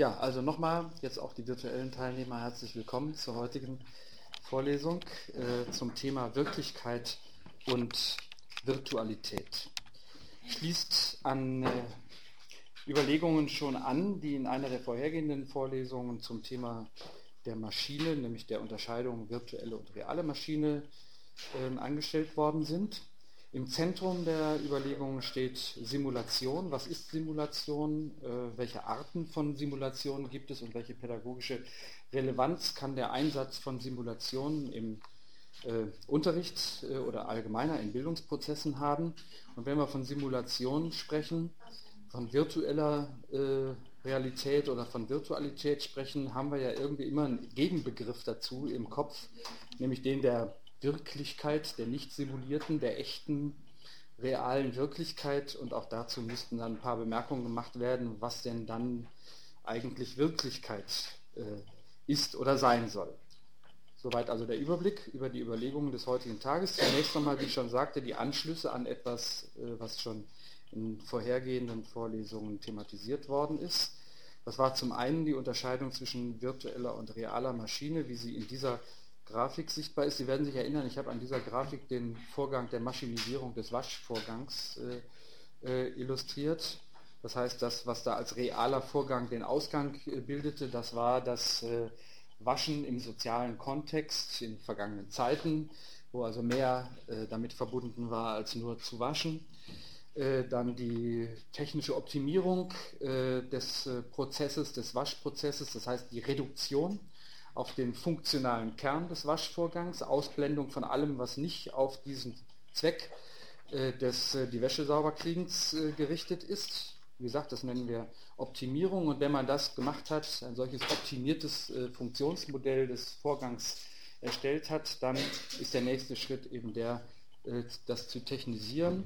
Ja, also nochmal jetzt auch die virtuellen Teilnehmer herzlich willkommen zur heutigen Vorlesung zum Thema Wirklichkeit und Virtualität. Schließt an Überlegungen schon an, die in einer der vorhergehenden Vorlesungen zum Thema der Maschine, nämlich der Unterscheidung virtuelle und reale Maschine, angestellt worden sind. Im Zentrum der Überlegungen steht Simulation. Was ist Simulation? Welche Arten von Simulationen gibt es und welche pädagogische Relevanz kann der Einsatz von Simulationen im Unterricht oder allgemeiner in Bildungsprozessen haben? Und wenn wir von Simulation sprechen, von virtueller Realität oder von Virtualität sprechen, haben wir ja irgendwie immer einen Gegenbegriff dazu im Kopf, nämlich den der Wirklichkeit, der nicht simulierten, der echten, realen Wirklichkeit. Und auch dazu müssten dann ein paar Bemerkungen gemacht werden, was denn dann eigentlich Wirklichkeit ist oder sein soll. Soweit also der Überblick über die Überlegungen des heutigen Tages. Zunächst einmal, wie ich schon sagte, die Anschlüsse an etwas, was schon in vorhergehenden Vorlesungen thematisiert worden ist. Das war zum einen die Unterscheidung zwischen virtueller und realer Maschine, wie sie in dieser Grafik sichtbar ist. Sie werden sich erinnern, ich habe an dieser Grafik den Vorgang der Maschinisierung des Waschvorgangs illustriert. Das heißt, das, was da als realer Vorgang den Ausgang bildete, das war das Waschen im sozialen Kontext in vergangenen Zeiten, wo also mehr damit verbunden war, als nur zu waschen. Dann die technische Optimierung des Prozesses, des Waschprozesses, das heißt die Reduktion auf den funktionalen Kern des Waschvorgangs, Ausblendung von allem, was nicht auf diesen Zweck des die Wäsche sauberkriegens gerichtet ist. Wie gesagt, das nennen wir Optimierung, und wenn man das gemacht hat, ein solches optimiertes Funktionsmodell des Vorgangs erstellt hat, dann ist der nächste Schritt eben der, das zu technisieren,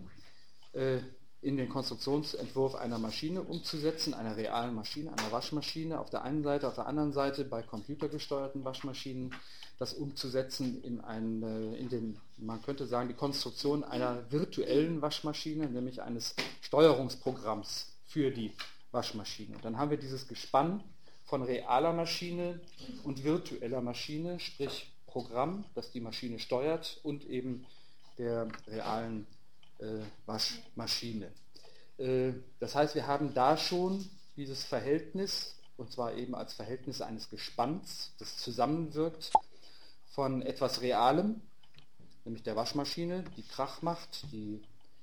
in den Konstruktionsentwurf einer Maschine umzusetzen, einer realen Maschine, einer Waschmaschine auf der einen Seite, auf der anderen Seite bei computergesteuerten Waschmaschinen das umzusetzen in den, man könnte sagen, die Konstruktion einer virtuellen Waschmaschine, nämlich eines Steuerungsprogramms für die Waschmaschine. Und dann haben wir dieses Gespann von realer Maschine und virtueller Maschine, sprich Programm, das die Maschine steuert, und eben der realen Waschmaschine. Das heißt, wir haben da schon dieses Verhältnis, und zwar eben als Verhältnis eines Gespanns, das zusammenwirkt von etwas Realem, nämlich der Waschmaschine, die Krach macht, die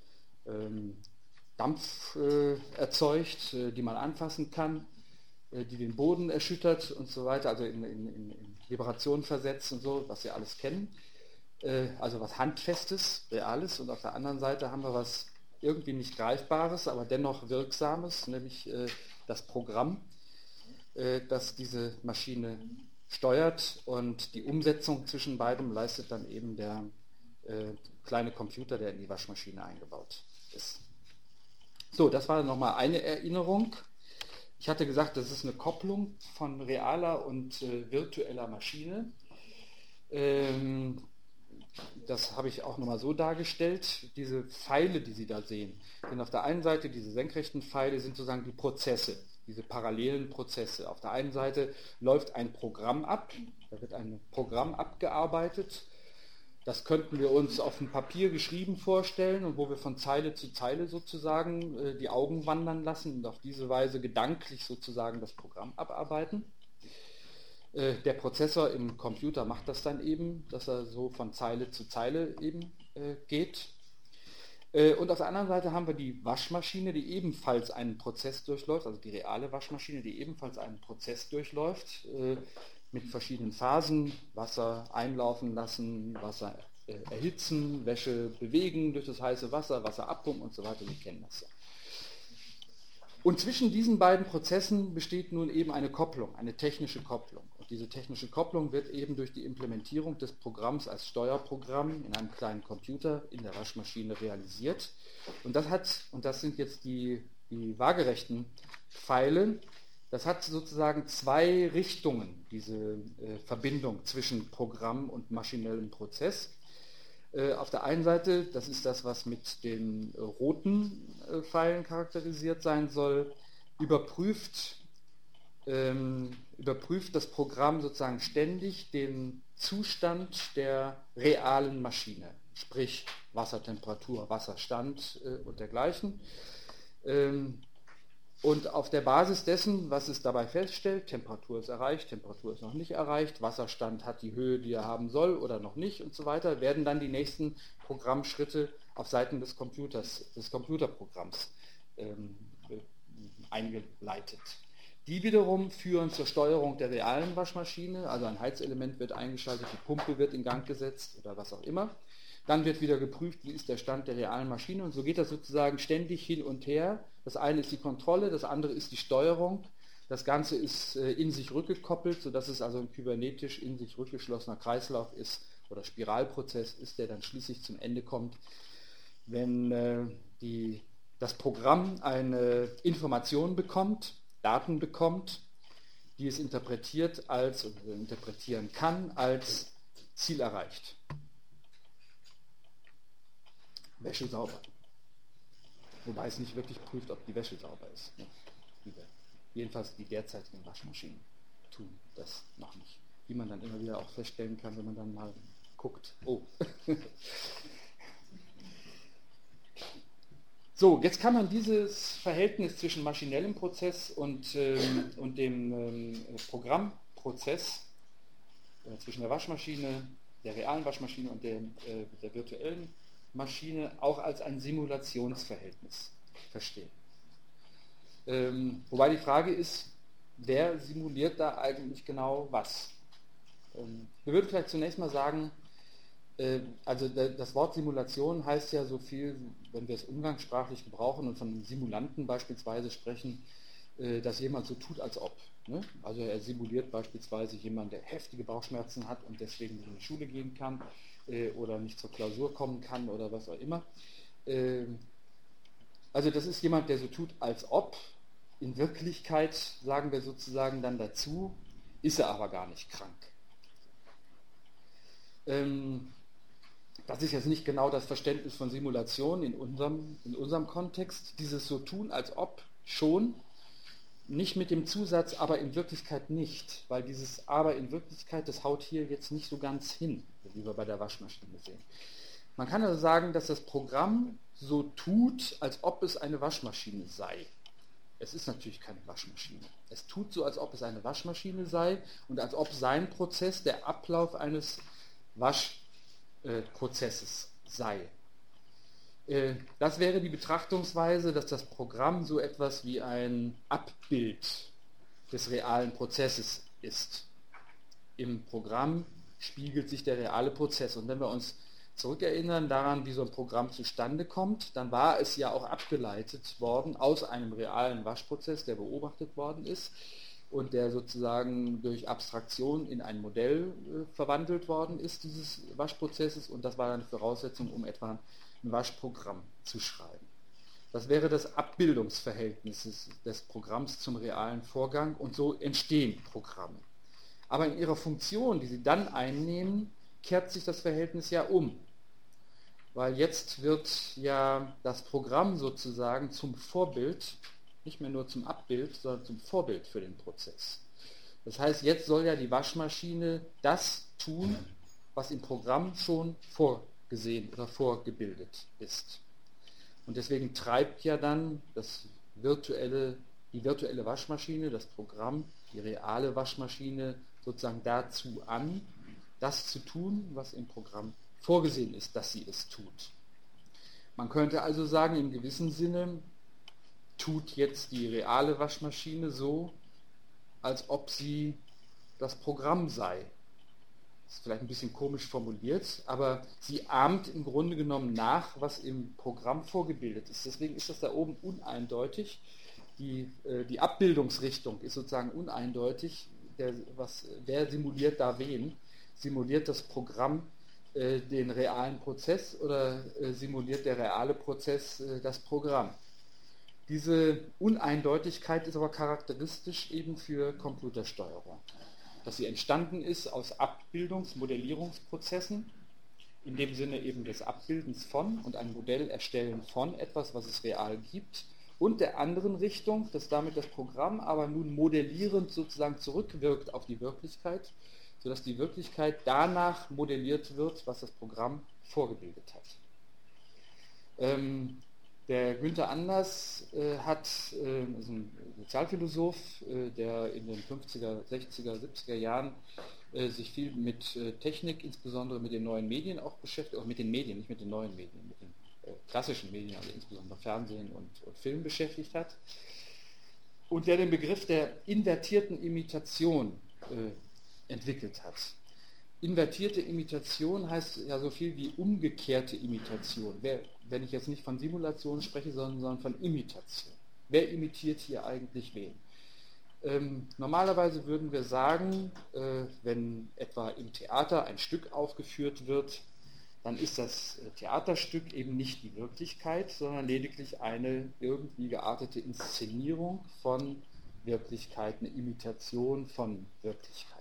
Dampf erzeugt, die man anfassen kann, die den Boden erschüttert und so weiter, also in Vibrationen versetzt und so, was wir alles kennen. Also was Handfestes, Reales, und auf der anderen Seite haben wir was irgendwie nicht Greifbares, aber dennoch Wirksames, nämlich das Programm, das diese Maschine steuert, und die Umsetzung zwischen beidem leistet dann eben der kleine Computer, der in die Waschmaschine eingebaut ist. So, das war nochmal eine Erinnerung. Ich hatte gesagt, das ist eine Kopplung von realer und virtueller Maschine. Das habe ich auch nochmal so dargestellt. Diese Pfeile, die Sie da sehen, sind auf der einen Seite, diese senkrechten Pfeile sind sozusagen die Prozesse, diese parallelen Prozesse. Auf der einen Seite läuft ein Programm ab, da wird ein Programm abgearbeitet. Das könnten wir uns auf dem Papier geschrieben vorstellen, und wo wir von Zeile zu Zeile sozusagen die Augen wandern lassen und auf diese Weise gedanklich sozusagen das Programm abarbeiten. Der Prozessor im Computer macht das dann eben, dass er so von Zeile zu Zeile eben geht. Und auf der anderen Seite haben wir die Waschmaschine, die ebenfalls einen Prozess durchläuft, also die reale Waschmaschine, die ebenfalls einen Prozess durchläuft, mit verschiedenen Phasen: Wasser einlaufen lassen, Wasser erhitzen, Wäsche bewegen durch das heiße Wasser, Wasser abpumpen und so weiter. Wir kennen das ja. Und zwischen diesen beiden Prozessen besteht nun eben eine Kopplung, eine technische Kopplung. Und diese technische Kopplung wird eben durch die Implementierung des Programms als Steuerprogramm in einem kleinen Computer in der Waschmaschine realisiert. Und das sind jetzt die waagerechten Pfeile, das hat sozusagen zwei Richtungen, diese Verbindung zwischen Programm und maschinellem Prozess. Auf der einen Seite, das ist das, was mit den roten Pfeilen charakterisiert sein soll, überprüft überprüft das Programm sozusagen ständig den Zustand der realen Maschine, sprich Wassertemperatur, Wasserstand und dergleichen. Und auf der Basis dessen, was es dabei feststellt, Temperatur ist erreicht, Temperatur ist noch nicht erreicht, Wasserstand hat die Höhe, die er haben soll oder noch nicht und so weiter, werden dann die nächsten Programmschritte auf Seiten des Computers, des Computerprogramms eingeleitet. Die wiederum führen zur Steuerung der realen Waschmaschine, also ein Heizelement wird eingeschaltet, die Pumpe wird in Gang gesetzt oder was auch immer. Dann wird wieder geprüft, wie ist der Stand der realen Maschine und so geht das sozusagen ständig hin und her. Das eine ist die Kontrolle, das andere ist die Steuerung. Das Ganze ist in sich rückgekoppelt, sodass es also ein kybernetisch in sich rückgeschlossener Kreislauf ist oder Spiralprozess ist, der dann schließlich zum Ende kommt, wenn das Programm eine Information bekommt, Daten bekommt, die es interpretieren kann als Ziel erreicht. Wäsche sauber. Wobei es nicht wirklich prüft, ob die Wäsche sauber ist. Jedenfalls die derzeitigen Waschmaschinen tun das noch nicht. Wie man dann immer wieder auch feststellen kann, wenn man dann mal guckt. Oh. So, jetzt kann man dieses Verhältnis zwischen maschinellem Prozess und dem Programmprozess zwischen der Waschmaschine, der realen Waschmaschine und der virtuellen Maschine auch als ein Simulationsverhältnis verstehen. Wobei die Frage ist, wer simuliert da eigentlich genau was? Wir würden vielleicht zunächst mal sagen, also das Wort Simulation heißt ja so viel, wenn wir es umgangssprachlich gebrauchen und von Simulanten beispielsweise sprechen, dass jemand so tut, als ob. Ne? Also er simuliert beispielsweise jemanden, der heftige Bauchschmerzen hat und deswegen nicht in die Schule gehen kann oder nicht zur Klausur kommen kann oder was auch immer. Also das ist jemand, der so tut, als ob. In Wirklichkeit, sagen wir sozusagen dann dazu, ist er aber gar nicht krank. Das ist jetzt nicht genau das Verständnis von Simulation in unserem Kontext. Dieses so tun, als ob schon, nicht mit dem Zusatz, aber in Wirklichkeit nicht, weil dieses aber in Wirklichkeit, das haut hier jetzt nicht so ganz hin, wie wir bei der Waschmaschine sehen. Man kann also sagen, dass das Programm so tut, als ob es eine Waschmaschine sei. Es ist natürlich keine Waschmaschine. Es tut so, als ob es eine Waschmaschine sei und als ob sein Prozess der Ablauf eines Waschprozesses sei. Das wäre die Betrachtungsweise, dass das Programm so etwas wie ein Abbild des realen Prozesses ist. Im Programm spiegelt sich der reale Prozess. Und wenn wir uns zurückerinnern daran, wie so ein Programm zustande kommt, dann war es ja auch abgeleitet worden aus einem realen Waschprozess, der beobachtet worden ist und der sozusagen durch Abstraktion in ein Modell verwandelt worden ist, dieses Waschprozesses. Und das war eine Voraussetzung, um etwa ein Waschprogramm zu schreiben. Das wäre das Abbildungsverhältnis des Programms zum realen Vorgang und so entstehen Programme. Aber in ihrer Funktion, die sie dann einnehmen, kehrt sich das Verhältnis ja um. Weil jetzt wird ja das Programm sozusagen zum Vorbild, nicht mehr nur zum Abbild, sondern zum Vorbild für den Prozess. Das heißt, jetzt soll ja die Waschmaschine das tun, was im Programm schon vorgesehen oder vorgebildet ist. Und deswegen treibt ja dann die virtuelle Waschmaschine, das Programm, die reale Waschmaschine sozusagen dazu an, das zu tun, was im Programm vorgesehen ist, dass sie es tut. Man könnte also sagen, im gewissen Sinne tut jetzt die reale Waschmaschine so, als ob sie das Programm sei. Das ist vielleicht ein bisschen komisch formuliert, aber sie ahmt im Grunde genommen nach, was im Programm vorgebildet ist. Deswegen ist das da oben uneindeutig. Die Abbildungsrichtung ist sozusagen uneindeutig. Wer simuliert da wen? Simuliert das Programm den realen Prozess oder simuliert der reale Prozess das Programm? Diese Uneindeutigkeit ist aber charakteristisch eben für Computersteuerung. Dass sie entstanden ist aus Modellierungsprozessen, in dem Sinne eben des Abbildens von und ein Modell erstellen von etwas, was es real gibt, und der anderen Richtung, dass damit das Programm aber nun modellierend sozusagen zurückwirkt auf die Wirklichkeit, sodass die Wirklichkeit danach modelliert wird, was das Programm vorgebildet hat. Der Günther Anders ist ein Sozialphilosoph, der in den 50er, 60er, 70er Jahren sich viel mit Technik, insbesondere mit den neuen Medien auch beschäftigt, auch mit den Medien, nicht mit den neuen Medien, mit den klassischen Medien, also insbesondere Fernsehen und Film beschäftigt hat, und der den Begriff der invertierten Imitation entwickelt hat. Invertierte Imitation heißt ja so viel wie umgekehrte Imitation. Wenn ich jetzt nicht von Simulation spreche, sondern von Imitation. Wer imitiert hier eigentlich wen? Normalerweise würden wir sagen, wenn etwa im Theater ein Stück aufgeführt wird, dann ist das Theaterstück eben nicht die Wirklichkeit, sondern lediglich eine irgendwie geartete Inszenierung von Wirklichkeit, eine Imitation von Wirklichkeit.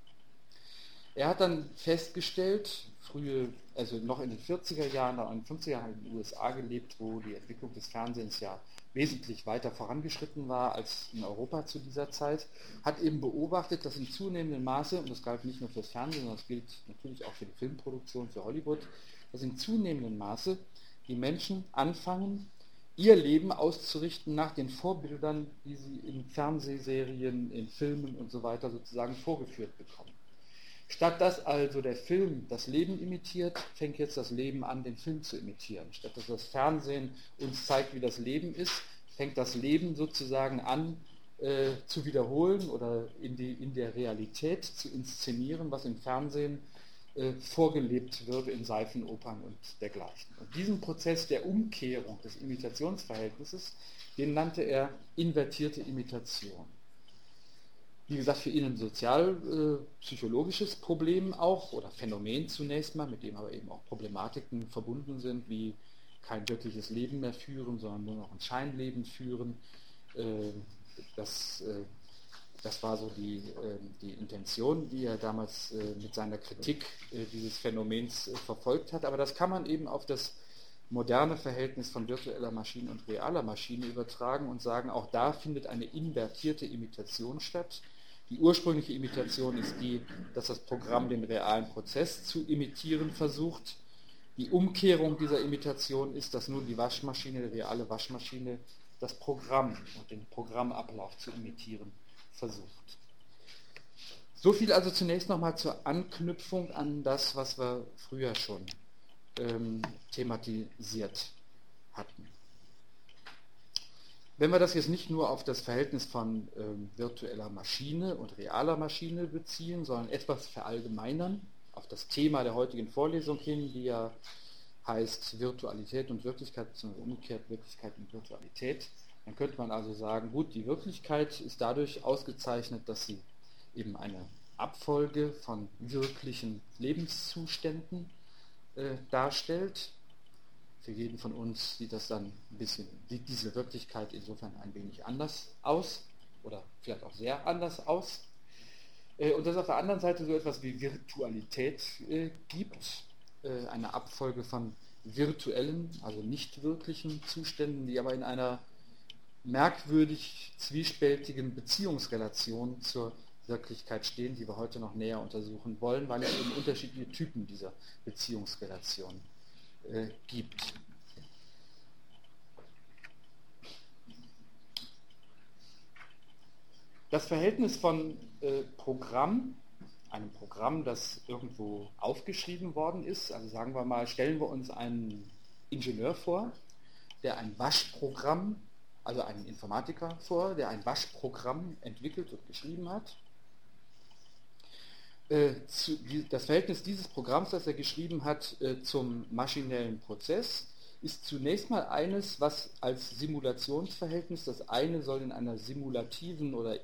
Er hat dann festgestellt, also noch in den 40er Jahren, noch in den 50er Jahren in den USA gelebt, wo die Entwicklung des Fernsehens ja wesentlich weiter vorangeschritten war als in Europa zu dieser Zeit, hat eben beobachtet, dass in zunehmendem Maße, und das galt nicht nur fürs Fernsehen, sondern das gilt natürlich auch für die Filmproduktion, für Hollywood, dass in zunehmendem Maße die Menschen anfangen, ihr Leben auszurichten nach den Vorbildern, die sie in Fernsehserien, in Filmen und so weiter sozusagen vorgeführt bekommen. Statt dass also der Film das Leben imitiert, fängt jetzt das Leben an, den Film zu imitieren. Statt dass das Fernsehen uns zeigt, wie das Leben ist, fängt das Leben sozusagen an zu wiederholen oder in der Realität zu inszenieren, was im Fernsehen vorgelebt wird in Seifenopern und dergleichen. Und diesen Prozess der Umkehrung des Imitationsverhältnisses, den nannte er invertierte Imitation. Wie gesagt, für ihn ein sozial-psychologisches Problem auch, oder Phänomen zunächst mal, mit dem aber eben auch Problematiken verbunden sind, wie kein wirkliches Leben mehr führen, sondern nur noch ein Scheinleben führen. Das war so die Intention, die er damals mit seiner Kritik dieses Phänomens verfolgt hat. Aber das kann man eben auf das moderne Verhältnis von virtueller Maschine und realer Maschine übertragen und sagen, auch da findet eine invertierte Imitation statt. Die ursprüngliche Imitation ist die, dass das Programm den realen Prozess zu imitieren versucht. Die Umkehrung dieser Imitation ist, dass nun die Waschmaschine, die reale Waschmaschine, das Programm und den Programmablauf zu imitieren versucht. So viel also zunächst nochmal zur Anknüpfung an das, was wir früher schon thematisiert hatten. Wenn wir das jetzt nicht nur auf das Verhältnis von virtueller Maschine und realer Maschine beziehen, sondern etwas verallgemeinern, auf das Thema der heutigen Vorlesung hin, die ja heißt Virtualität und Wirklichkeit, beziehungsweise umgekehrt Wirklichkeit und Virtualität, dann könnte man also sagen, gut, die Wirklichkeit ist dadurch ausgezeichnet, dass sie eben eine Abfolge von wirklichen Lebenszuständen darstellt. Für jeden von uns sieht diese Wirklichkeit insofern ein wenig anders aus oder vielleicht auch sehr anders aus. Und dass es auf der anderen Seite so etwas wie Virtualität gibt, eine Abfolge von virtuellen, also nicht wirklichen Zuständen, die aber in einer merkwürdig zwiespältigen Beziehungsrelation zur Wirklichkeit stehen, die wir heute noch näher untersuchen wollen, weil es eben unterschiedliche Typen dieser Beziehungsrelation gibt. Das Verhältnis von Programm, einem Programm, das irgendwo aufgeschrieben worden ist, also sagen wir mal, stellen wir uns einen Ingenieur vor, der ein Waschprogramm, also einen Informatiker vor, der ein Waschprogramm entwickelt und geschrieben hat. Das Verhältnis dieses Programms, das er geschrieben hat, zum maschinellen Prozess, ist zunächst mal eines, was als Simulationsverhältnis, das eine soll in einer simulativen oder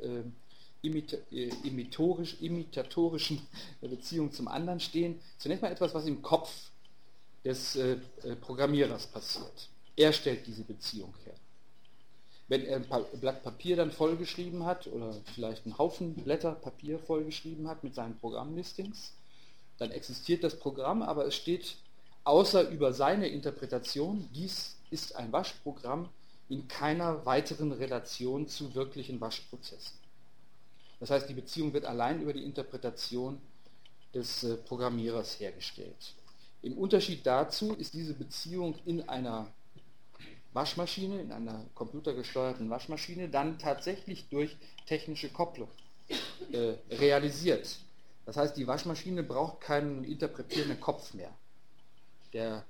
imitatorischen Beziehung zum anderen stehen, zunächst mal etwas, was im Kopf des Programmierers passiert. Er stellt diese Beziehung her. Wenn er ein Blatt Papier dann vollgeschrieben hat oder vielleicht einen Haufen Blätter Papier vollgeschrieben hat mit seinen Programmlistings, dann existiert das Programm, aber es steht außer über seine Interpretation, dies ist ein Waschprogramm, in keiner weiteren Relation zu wirklichen Waschprozessen. Das heißt, die Beziehung wird allein über die Interpretation des Programmierers hergestellt. Im Unterschied dazu ist diese Beziehung in einer Waschmaschine, in einer computergesteuerten Waschmaschine, dann tatsächlich durch technische Kopplung realisiert. Das heißt, die Waschmaschine braucht keinen interpretierenden Kopf mehr, der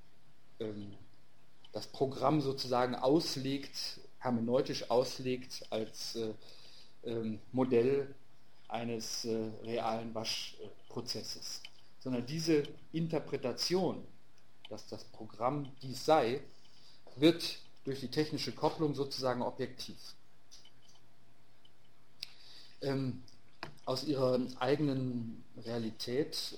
das Programm sozusagen auslegt, hermeneutisch auslegt als Modell eines realen Waschprozesses. Sondern diese Interpretation, dass das Programm dies sei, wird durch die technische Kopplung sozusagen objektiv. Aus ihrer eigenen Realität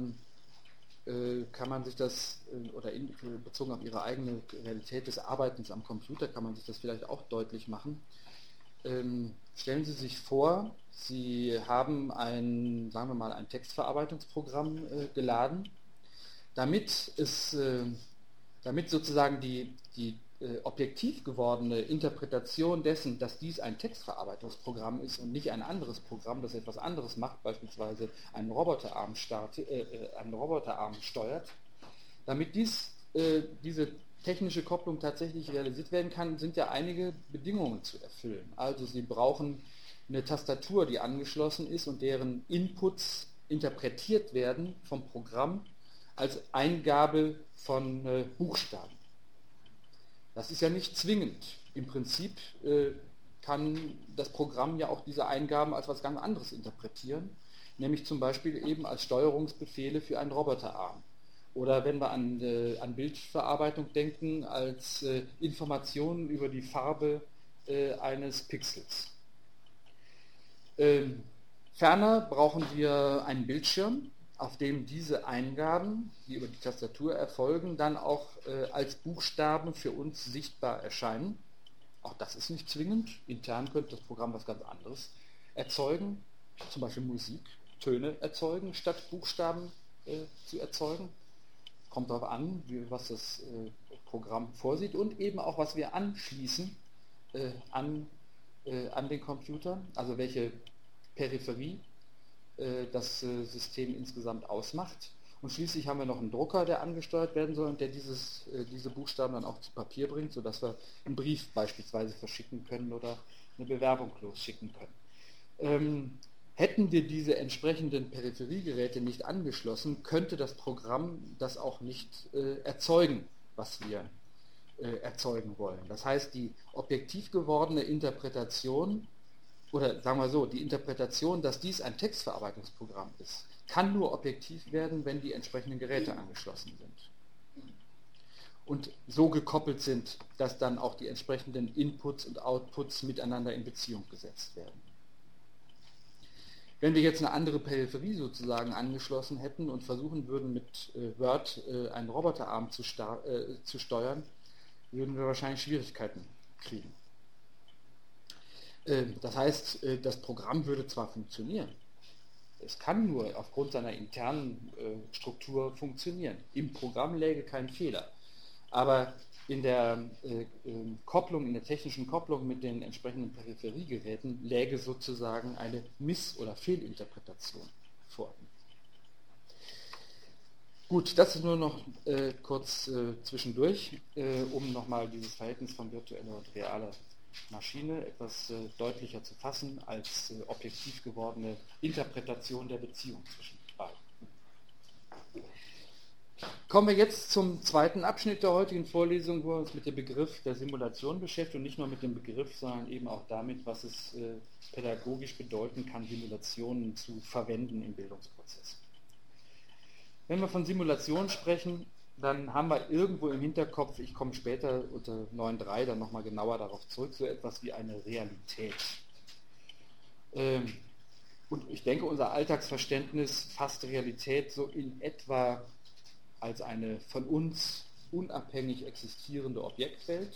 kann man sich das, oder bezogen auf ihre eigene Realität des Arbeitens am Computer, kann man sich das vielleicht auch deutlich machen. Stellen Sie sich vor, Sie haben sagen wir mal, ein Textverarbeitungsprogramm geladen, damit sozusagen die objektiv gewordene Interpretation dessen, dass dies ein Textverarbeitungsprogramm ist und nicht ein anderes Programm, das etwas anderes macht, beispielsweise einen Roboterarm steuert, damit diese technische Kopplung tatsächlich realisiert werden kann, sind ja einige Bedingungen zu erfüllen. Also Sie brauchen eine Tastatur, die angeschlossen ist und deren Inputs interpretiert werden vom Programm als Eingabe von Buchstaben. Das ist ja nicht zwingend. Im Prinzip kann das Programm ja auch diese Eingaben als etwas ganz anderes interpretieren, nämlich zum Beispiel eben als Steuerungsbefehle für einen Roboterarm. Oder wenn wir an Bildverarbeitung denken, als Informationen über die Farbe eines Pixels. Ferner brauchen wir einen Bildschirm, auf dem diese Eingaben, die über die Tastatur erfolgen, dann auch als Buchstaben für uns sichtbar erscheinen. Auch das ist nicht zwingend. Intern könnte das Programm was ganz anderes erzeugen, zum Beispiel Musik, Töne erzeugen, statt Buchstaben zu erzeugen. Kommt darauf an, was das Programm vorsieht und eben auch, was wir anschließen an den Computer, also welche Peripherie das System insgesamt ausmacht. Und schließlich haben wir noch einen Drucker, der angesteuert werden soll und der diese Buchstaben dann auch zu Papier bringt, sodass wir einen Brief beispielsweise verschicken können oder eine Bewerbung losschicken können. Hätten wir diese entsprechenden Peripheriegeräte nicht angeschlossen, könnte das Programm das auch nicht erzeugen, was wir erzeugen wollen. Das heißt, die objektiv gewordene Interpretation, oder sagen wir so, die Interpretation, dass dies ein Textverarbeitungsprogramm ist, kann nur objektiv werden, wenn die entsprechenden Geräte angeschlossen sind. Und so gekoppelt sind, dass dann auch die entsprechenden Inputs und Outputs miteinander in Beziehung gesetzt werden. Wenn wir jetzt eine andere Peripherie sozusagen angeschlossen hätten und versuchen würden, mit Word einen Roboterarm zu steuern, würden wir wahrscheinlich Schwierigkeiten kriegen. Das heißt, das Programm würde zwar funktionieren, es kann nur aufgrund seiner internen Struktur funktionieren. Im Programm läge kein Fehler. Aber in der Kopplung, in der technischen Kopplung mit den entsprechenden Peripheriegeräten läge sozusagen eine Miss- oder Fehlinterpretation vor. Gut, das ist nur noch kurz zwischendurch, um nochmal dieses Verhältnis von virtueller und realer Maschine etwas deutlicher zu fassen als objektiv gewordene Interpretation der Beziehung zwischen beiden. Kommen wir jetzt zum zweiten Abschnitt der heutigen Vorlesung, wo wir uns mit dem Begriff der Simulation beschäftigen und nicht nur mit dem Begriff, sondern eben auch damit, was es pädagogisch bedeuten kann, Simulationen zu verwenden im Bildungsprozess. Wenn wir von Simulation sprechen, dann haben wir irgendwo im Hinterkopf, ich komme später unter 9.3 dann nochmal genauer darauf zurück, so etwas wie eine Realität. Und ich denke, unser Alltagsverständnis fasst Realität so in etwa als eine von uns unabhängig existierende Objektwelt.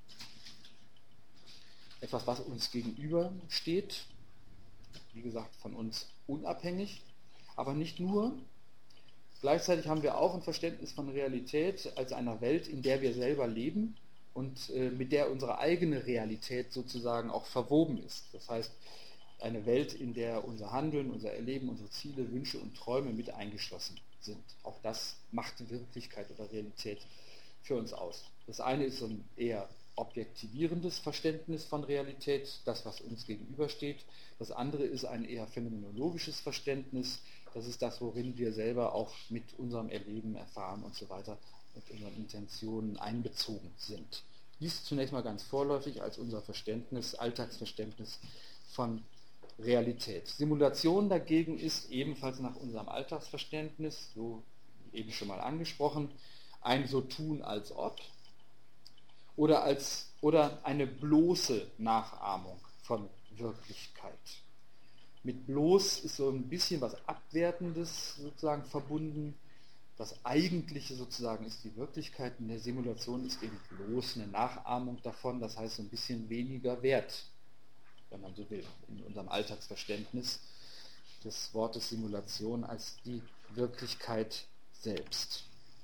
Etwas, was uns gegenüber steht, wie gesagt, von uns unabhängig, aber nicht nur. Gleichzeitig haben wir auch ein Verständnis von Realität als einer Welt, in der wir selber leben und mit der unsere eigene Realität sozusagen auch verwoben ist. Das heißt, eine Welt, in der unser Handeln, unser Erleben, unsere Ziele, Wünsche und Träume mit eingeschlossen sind. Auch das macht Wirklichkeit oder Realität für uns aus. Das eine ist so ein eher objektivierendes Verständnis von Realität, das, was uns gegenübersteht. Das andere ist ein eher phänomenologisches Verständnis. Das ist das, worin wir selber auch mit unserem Erleben, Erfahren und so weiter, mit unseren Intentionen einbezogen sind. Dies zunächst mal ganz vorläufig als unser Verständnis, Alltagsverständnis von Realität. Simulation dagegen ist ebenfalls nach unserem Alltagsverständnis, so eben schon mal angesprochen, ein so tun als ob oder eine bloße Nachahmung von Wirklichkeit. Mit bloß ist so ein bisschen was Abwertendes sozusagen verbunden. Das Eigentliche sozusagen ist die Wirklichkeit. In der Simulation ist eben bloß eine Nachahmung davon, das heißt so ein bisschen weniger wert, wenn man so will, in unserem Alltagsverständnis des Wortes Simulation als die Wirklichkeit selbst.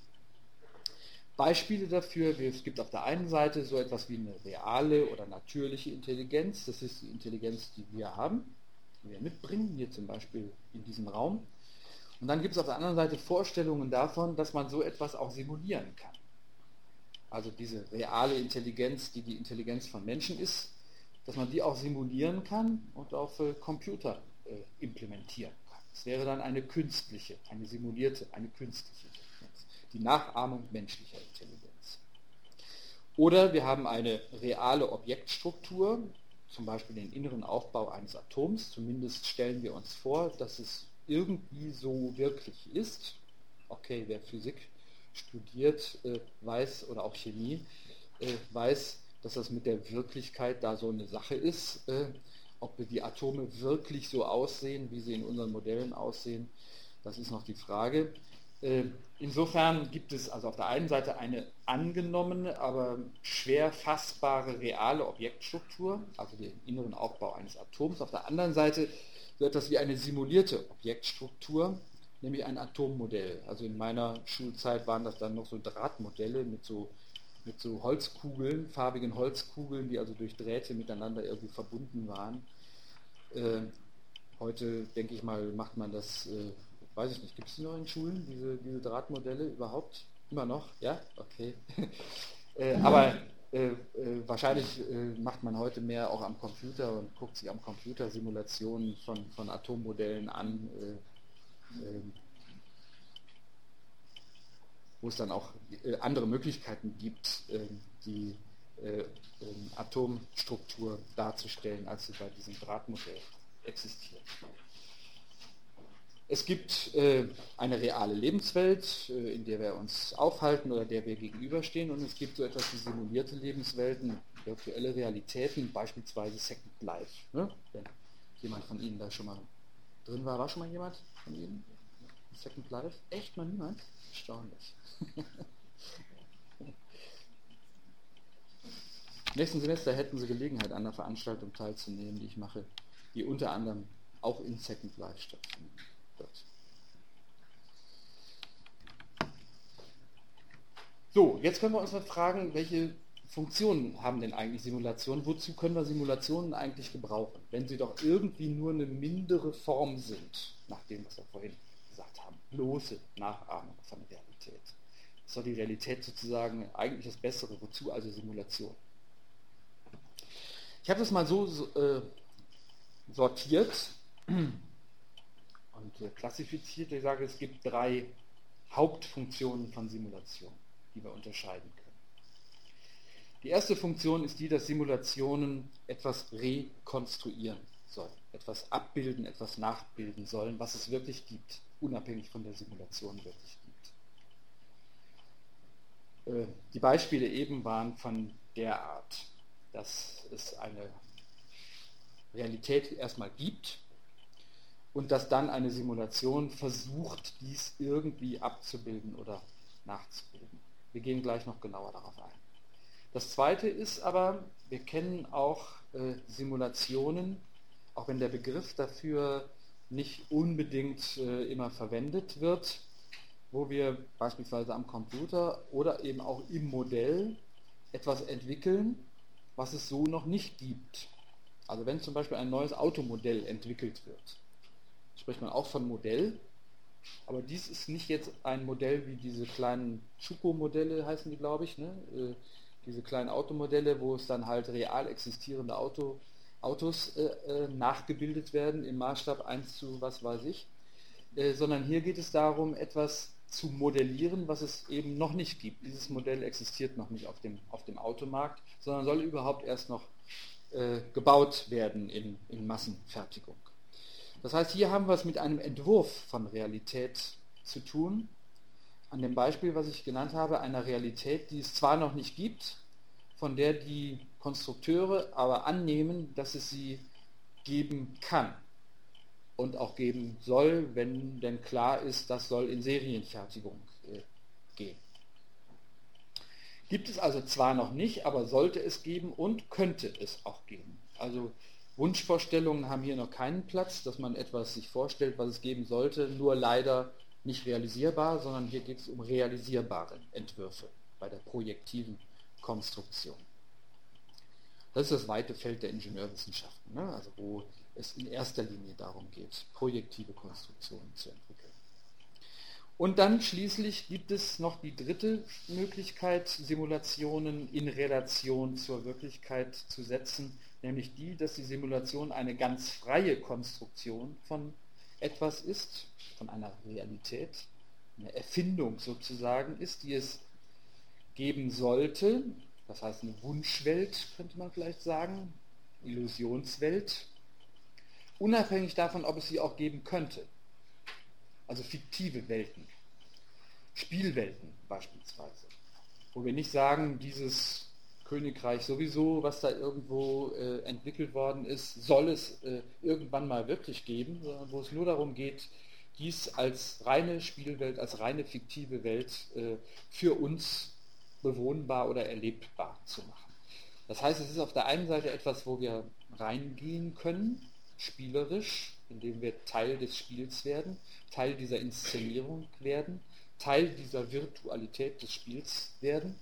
Beispiele dafür, es gibt auf der einen Seite so etwas wie eine reale oder natürliche Intelligenz, das ist die Intelligenz, die wir haben, die wir mitbringen, hier zum Beispiel in diesem Raum. Und dann gibt es auf der anderen Seite Vorstellungen davon, dass man so etwas auch simulieren kann. Also diese reale Intelligenz, die die Intelligenz von Menschen ist, dass man die auch simulieren kann und auf Computer implementieren kann. Das wäre dann eine künstliche, eine simulierte, eine künstliche Intelligenz. Die Nachahmung menschlicher Intelligenz. Oder wir haben eine reale Objektstruktur, zum Beispiel den inneren Aufbau eines Atoms. Zumindest stellen wir uns vor, dass es irgendwie so wirklich ist. Okay, wer Physik studiert, weiß, oder auch Chemie, weiß, dass das mit der Wirklichkeit da so eine Sache ist. Ob die Atome wirklich so aussehen, wie sie in unseren Modellen aussehen, das ist noch die Frage. Insofern gibt es also auf der einen Seite eine angenommene, aber schwer fassbare reale Objektstruktur, also den inneren Aufbau eines Atoms. Auf der anderen Seite so etwas wie eine simulierte Objektstruktur, nämlich ein Atommodell. Also in meiner Schulzeit waren das dann noch so Drahtmodelle mit so Holzkugeln, farbigen Holzkugeln, die also durch Drähte miteinander irgendwie verbunden waren. Heute, denke ich mal, macht man das, weiß ich nicht, gibt es die noch in Schulen, diese Drahtmodelle überhaupt? Immer noch? Ja? Okay. Aber wahrscheinlich macht man heute mehr auch am Computer und guckt sich am Computer Simulationen von Atommodellen an, wo es dann auch andere Möglichkeiten gibt, die Atomstruktur darzustellen, als sie bei diesem Drahtmodell existiert. Es gibt eine reale Lebenswelt, in der wir uns aufhalten oder der wir gegenüberstehen, und es gibt so etwas wie simulierte Lebenswelten, virtuelle Realitäten, beispielsweise Second Life. Ne? Wenn jemand von Ihnen da schon mal drin war schon mal jemand von Ihnen? Second Life? Echt mal niemand? Erstaunlich. Nächsten Semester hätten Sie Gelegenheit, an der Veranstaltung teilzunehmen, die ich mache, die unter anderem auch in Second Life stattfindet. So, jetzt können wir uns mal fragen, welche Funktionen haben denn eigentlich Simulationen? Wozu können wir Simulationen eigentlich gebrauchen, wenn sie doch irgendwie nur eine mindere Form sind, nach dem, was wir vorhin gesagt haben, bloße Nachahmung von Realität. Ist doch die Realität sozusagen eigentlich das Bessere, wozu also Simulation? Ich habe das mal so sortiert und klassifiziert. Ich sage, es gibt 3 Hauptfunktionen von Simulation, die wir unterscheiden können. Die erste Funktion ist die, dass Simulationen etwas rekonstruieren sollen, etwas abbilden, etwas nachbilden sollen, was es wirklich gibt, unabhängig von der Simulation wirklich gibt. Die Beispiele eben waren von der Art, dass es eine Realität erstmal gibt und dass dann eine Simulation versucht, dies irgendwie abzubilden oder nachzubilden. Wir gehen gleich noch genauer darauf ein. Das zweite ist aber, wir kennen auch Simulationen, auch wenn der Begriff dafür nicht unbedingt immer verwendet wird, wo wir beispielsweise am Computer oder eben auch im Modell etwas entwickeln, was es so noch nicht gibt. Also wenn zum Beispiel ein neues Automodell entwickelt wird, spricht man auch von Modell, aber dies ist nicht jetzt ein Modell wie diese kleinen Schuko-Modelle, heißen die, glaube ich, ne? Diese kleinen Automodelle, wo es dann halt real existierende Autos nachgebildet werden im Maßstab 1 zu was weiß ich, sondern hier geht es darum, etwas zu modellieren, was es eben noch nicht gibt. Dieses Modell existiert noch nicht auf dem Automarkt, sondern soll überhaupt erst noch gebaut werden in Massenfertigung. Das heißt, hier haben wir es mit einem Entwurf von Realität zu tun, an dem Beispiel, was ich genannt habe, einer Realität, die es zwar noch nicht gibt, von der die Konstrukteure aber annehmen, dass es sie geben kann und auch geben soll, wenn denn klar ist, das soll in Serienfertigung gehen. Gibt es also zwar noch nicht, aber sollte es geben und könnte es auch geben. Also Wunschvorstellungen haben hier noch keinen Platz, dass man etwas sich vorstellt, was es geben sollte, nur leider nicht realisierbar, sondern hier geht es um realisierbare Entwürfe bei der projektiven Konstruktion. Das ist das weite Feld der Ingenieurwissenschaften, ne? Also wo es in erster Linie darum geht, projektive Konstruktionen zu entwickeln. Und dann schließlich gibt es noch die dritte Möglichkeit, Simulationen in Relation zur Wirklichkeit zu setzen, nämlich die, dass die Simulation eine ganz freie Konstruktion von etwas ist, von einer Realität, eine Erfindung sozusagen ist, die es geben sollte, das heißt eine Wunschwelt, könnte man vielleicht sagen, Illusionswelt, unabhängig davon, ob es sie auch geben könnte. Also fiktive Welten, Spielwelten beispielsweise, wo wir nicht sagen, dieses Königreich sowieso, was da irgendwo entwickelt worden ist, soll es irgendwann mal wirklich geben, sondern wo es nur darum geht, dies als reine Spielwelt, als reine fiktive Welt für uns bewohnbar oder erlebbar zu machen. Das heißt, es ist auf der einen Seite etwas, wo wir reingehen können, spielerisch, indem wir Teil des Spiels werden, Teil dieser Inszenierung werden, Teil dieser Virtualität des Spiels werden.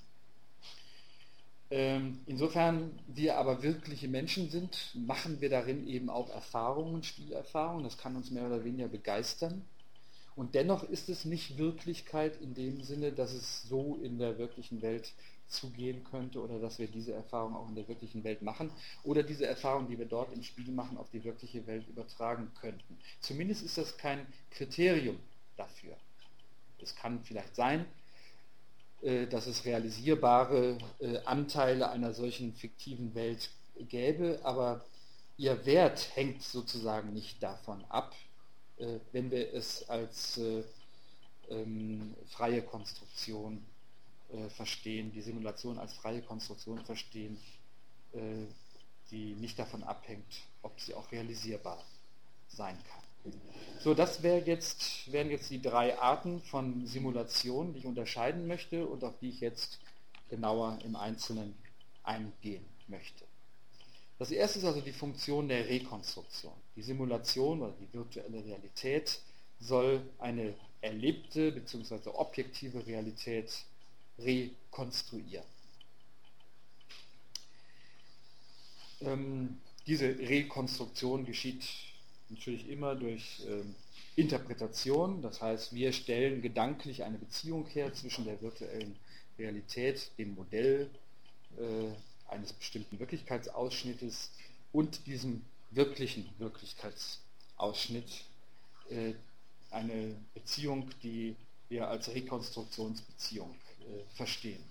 Insofern wir aber wirkliche Menschen sind, machen wir darin eben auch Erfahrungen, Spielerfahrungen, das kann uns mehr oder weniger begeistern. Und dennoch ist es nicht Wirklichkeit in dem Sinne, dass es so in der wirklichen Welt zugehen könnte oder dass wir diese Erfahrung auch in der wirklichen Welt machen oder diese Erfahrung, die wir dort im Spiel machen, auf die wirkliche Welt übertragen könnten. Zumindest ist das kein Kriterium dafür. Es kann vielleicht sein, dass es realisierbare Anteile einer solchen fiktiven Welt gäbe, aber ihr Wert hängt sozusagen nicht davon ab, wenn wir es als freie Konstruktion verstehen, die Simulation als freie Konstruktion verstehen, die nicht davon abhängt, ob sie auch realisierbar sein kann. So, das wären jetzt die drei Arten von Simulation, die ich unterscheiden möchte und auf die ich jetzt genauer im Einzelnen eingehen möchte. Das erste ist also die Funktion der Rekonstruktion. Die Simulation oder die virtuelle Realität soll eine erlebte bzw. objektive Realität rekonstruieren. Diese Rekonstruktion geschieht natürlich immer durch Interpretation, das heißt, wir stellen gedanklich eine Beziehung her zwischen der virtuellen Realität, dem Modell eines bestimmten Wirklichkeitsausschnittes und diesem wirklichen Wirklichkeitsausschnitt, eine Beziehung, die wir als Rekonstruktionsbeziehung verstehen.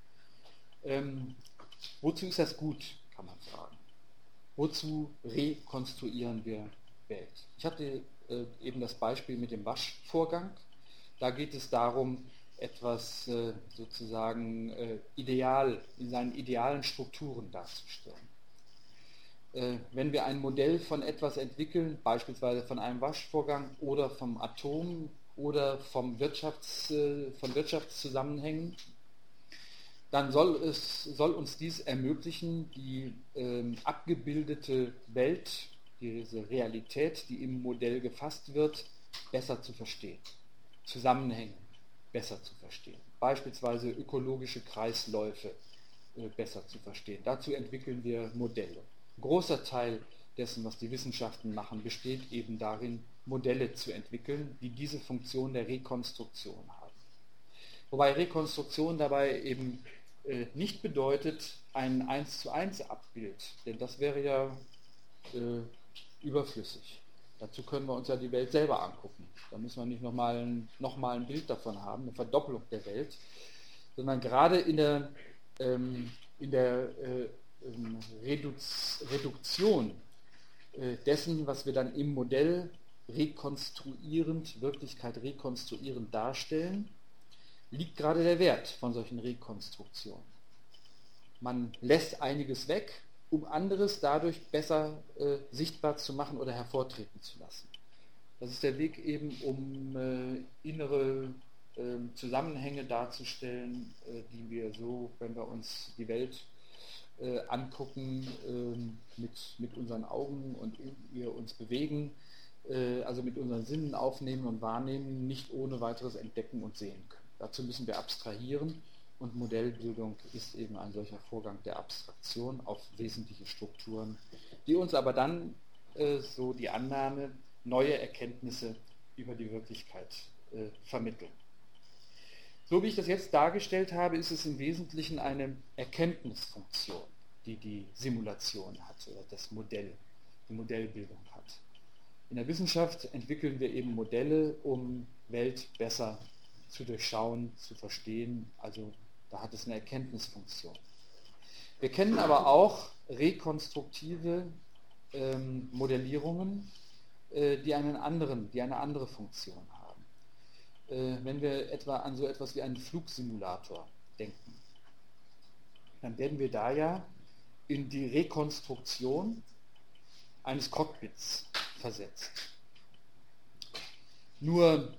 Wozu ist das gut, kann man fragen. Wozu rekonstruieren wir Welt? Ich hatte eben das Beispiel mit dem Waschvorgang. Da geht es darum, etwas sozusagen ideal, in seinen idealen Strukturen darzustellen. Wenn wir ein Modell von etwas entwickeln, beispielsweise von einem Waschvorgang oder vom Atom oder von Wirtschaftszusammenhängen, dann soll uns dies ermöglichen, die abgebildete Welt, diese Realität, die im Modell gefasst wird, besser zu verstehen, Zusammenhänge besser zu verstehen. Beispielsweise ökologische Kreisläufe besser zu verstehen. Dazu entwickeln wir Modelle. Ein großer Teil dessen, was die Wissenschaften machen, besteht eben darin, Modelle zu entwickeln, die diese Funktion der Rekonstruktion haben. Wobei Rekonstruktion dabei eben nicht bedeutet ein 1:1 Abbild, denn das wäre ja überflüssig. Dazu können wir uns ja die Welt selber angucken. Da müssen wir nicht nochmal ein Bild davon haben, eine Verdoppelung der Welt, sondern gerade in der Reduktion dessen, was wir dann im Modell rekonstruierend, Wirklichkeit rekonstruierend darstellen, liegt gerade der Wert von solchen Rekonstruktionen. Man lässt einiges weg, um anderes dadurch besser sichtbar zu machen oder hervortreten zu lassen. Das ist der Weg eben, um innere Zusammenhänge darzustellen, die wir so, wenn wir uns die Welt angucken, mit unseren Augen und wir uns bewegen, also mit unseren Sinnen aufnehmen und wahrnehmen, nicht ohne weiteres entdecken und sehen können. Dazu müssen wir abstrahieren und Modellbildung ist eben ein solcher Vorgang der Abstraktion auf wesentliche Strukturen, die uns aber dann so die Annahme, neue Erkenntnisse über die Wirklichkeit vermitteln. So wie ich das jetzt dargestellt habe, ist es im Wesentlichen eine Erkenntnisfunktion, die die Simulation hat oder das Modell, die Modellbildung hat. In der Wissenschaft entwickeln wir eben Modelle, um Welt besser zu durchschauen, zu verstehen, also da hat es eine Erkenntnisfunktion. Wir kennen aber auch rekonstruktive Modellierungen, die eine andere Funktion haben. Wenn wir etwa an so etwas wie einen Flugsimulator denken, dann werden wir da ja in die Rekonstruktion eines Cockpits versetzt. Nur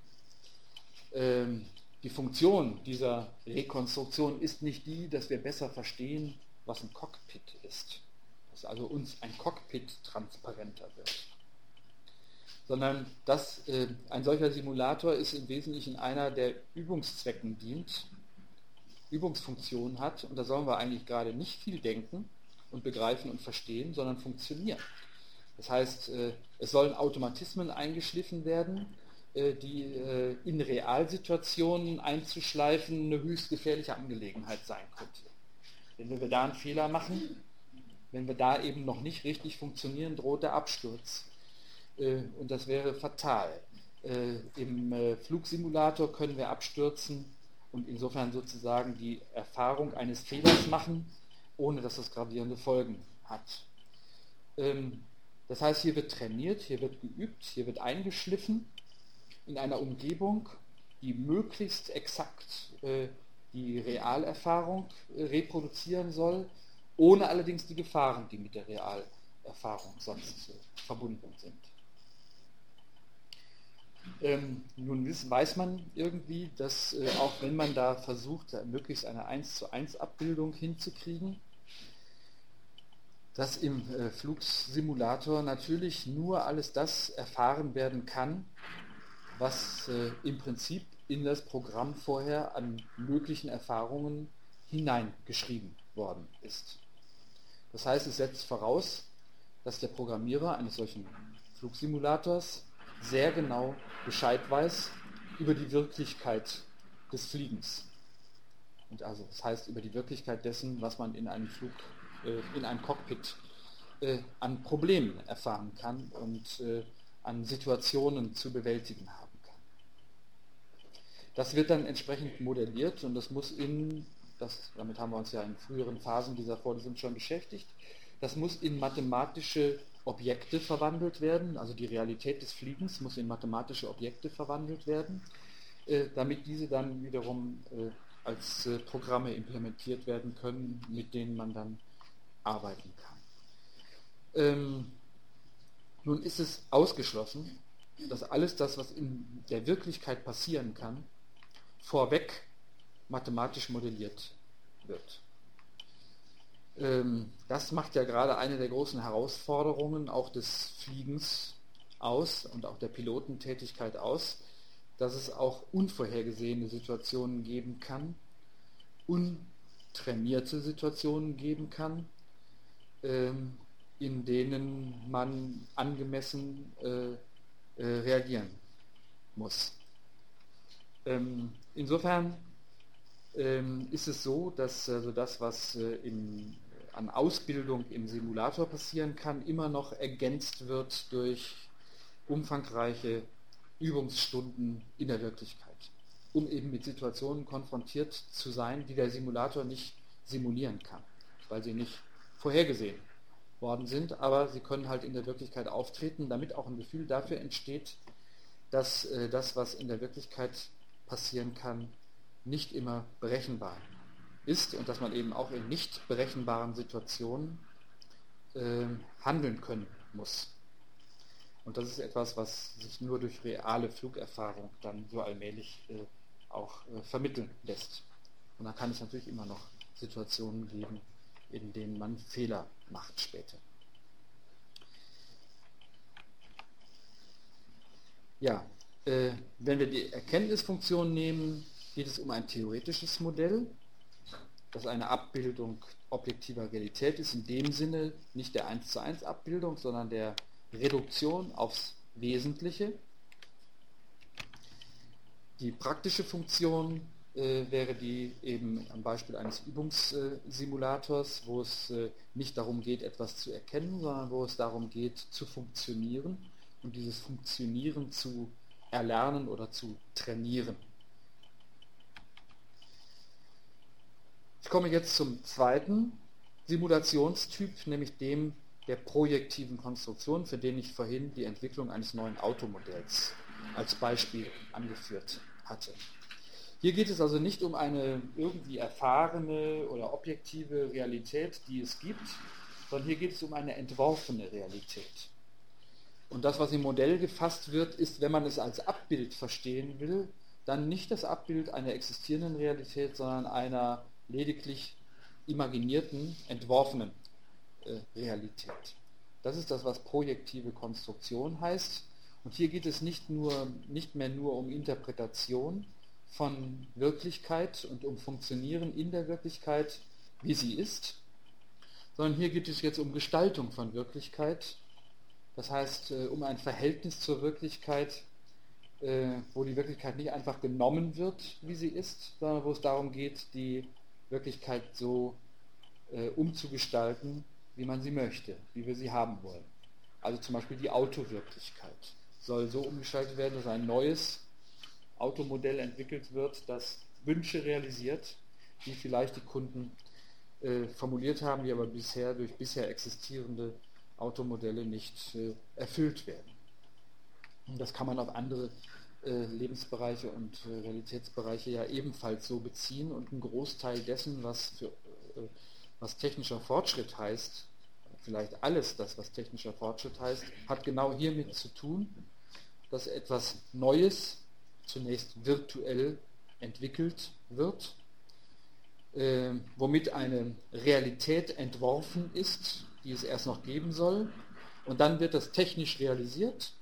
die Funktion dieser Rekonstruktion ist nicht die, dass wir besser verstehen, was ein Cockpit ist, dass also uns ein Cockpit transparenter wird, sondern dass ein solcher Simulator ist im Wesentlichen einer, der Übungszwecken dient, Übungsfunktionen hat, und da sollen wir eigentlich gerade nicht viel denken und begreifen und verstehen, sondern funktionieren. Das heißt, es sollen Automatismen eingeschliffen werden, die in Realsituationen einzuschleifen eine höchst gefährliche Angelegenheit sein könnte. Denn wenn wir da einen Fehler machen, wenn wir da eben noch nicht richtig funktionieren, droht der Absturz. Und das wäre fatal. Im Flugsimulator können wir abstürzen und insofern sozusagen die Erfahrung eines Fehlers machen, ohne dass das gravierende Folgen hat. Das heißt, hier wird trainiert, hier wird geübt, hier wird eingeschliffen in einer Umgebung, die möglichst exakt die Realerfahrung reproduzieren soll, ohne allerdings die Gefahren, die mit der Realerfahrung sonst verbunden sind. Nun weiß man irgendwie, dass auch wenn man da versucht, möglichst eine 1:1 Abbildung hinzukriegen, dass im Flugsimulator natürlich nur alles das erfahren werden kann, was im Prinzip in das Programm vorher an möglichen Erfahrungen hineingeschrieben worden ist. Das heißt, es setzt voraus, dass der Programmierer eines solchen Flugsimulators sehr genau Bescheid weiß über die Wirklichkeit des Fliegens. Und also das heißt über die Wirklichkeit dessen, was man in einem Cockpit an Problemen erfahren kann und an Situationen zu bewältigen haben kann. Das wird dann entsprechend modelliert und das muss damit haben wir uns ja in früheren Phasen dieser Vorlesung schon beschäftigt, das muss in mathematische Objekte verwandelt werden, also die Realität des Fliegens muss in mathematische Objekte verwandelt werden, damit diese dann wiederum als Programme implementiert werden können, mit denen man dann arbeiten kann. Nun ist es ausgeschlossen, dass alles das, was in der Wirklichkeit passieren kann, vorweg mathematisch modelliert wird. Das macht ja gerade eine der großen Herausforderungen auch des Fliegens aus und auch der Pilotentätigkeit aus, dass es auch unvorhergesehene Situationen geben kann, trainierte Situationen geben kann, in denen man angemessen reagieren muss. Insofern ist es so, dass also das, was an Ausbildung im Simulator passieren kann, immer noch ergänzt wird durch umfangreiche Übungsstunden in der Wirklichkeit, um eben mit Situationen konfrontiert zu sein, die der Simulator nicht simulieren kann, weil sie nicht vorhergesehen worden sind, aber sie können halt in der Wirklichkeit auftreten, damit auch ein Gefühl dafür entsteht, dass das, was in der Wirklichkeit passieren kann, nicht immer berechenbar ist und dass man eben auch in nicht berechenbaren Situationen handeln können muss. Und das ist etwas, was sich nur durch reale Flugerfahrung dann so allmählich auch vermitteln lässt. Und dann kann es natürlich immer noch Situationen geben, in denen man Fehler macht später. Ja, wenn wir die Erkenntnisfunktion nehmen, geht es um ein theoretisches Modell, das eine Abbildung objektiver Realität ist, in dem Sinne nicht der 1:1 Abbildung, sondern der Reduktion aufs Wesentliche. Die praktische Funktion wäre die eben am Beispiel eines Übungssimulators, wo es nicht darum geht, etwas zu erkennen, sondern wo es darum geht, zu funktionieren und dieses Funktionieren zu erlernen oder zu trainieren. Ich komme jetzt zum zweiten Simulationstyp, nämlich dem der projektiven Konstruktion, für den ich vorhin die Entwicklung eines neuen Automodells als Beispiel angeführt hatte. Hier geht es also nicht um eine irgendwie erfahrene oder objektive Realität, die es gibt, sondern hier geht es um eine entworfene Realität. Und das, was im Modell gefasst wird, ist, wenn man es als Abbild verstehen will, dann nicht das Abbild einer existierenden Realität, sondern einer lediglich imaginierten, entworfenen Realität. Das ist das, was projektive Konstruktion heißt. Und hier geht es nicht mehr nur um Interpretation von Wirklichkeit und um Funktionieren in der Wirklichkeit, wie sie ist, sondern hier geht es jetzt um Gestaltung von Wirklichkeit. Das heißt, um ein Verhältnis zur Wirklichkeit, wo die Wirklichkeit nicht einfach genommen wird, wie sie ist, sondern wo es darum geht, die Wirklichkeit so umzugestalten, wie man sie möchte, wie wir sie haben wollen. Also zum Beispiel die Autowirklichkeit soll so umgestaltet werden, dass ein neues Automodell entwickelt wird, das Wünsche realisiert, die vielleicht die Kunden formuliert haben, die aber durch bisher existierende Automodelle nicht erfüllt werden. Und das kann man auf andere Lebensbereiche und Realitätsbereiche ja ebenfalls so beziehen, und ein Großteil dessen, was technischer Fortschritt heißt, vielleicht alles das, was technischer Fortschritt heißt, hat genau hiermit zu tun, dass etwas Neues zunächst virtuell entwickelt wird, womit eine Realität entworfen ist, die es erst noch geben soll, und dann wird das technisch realisiert,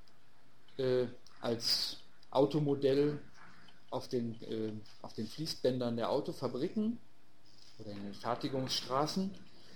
als Automodell auf den Fließbändern der Autofabriken oder in den Fertigungsstraßen,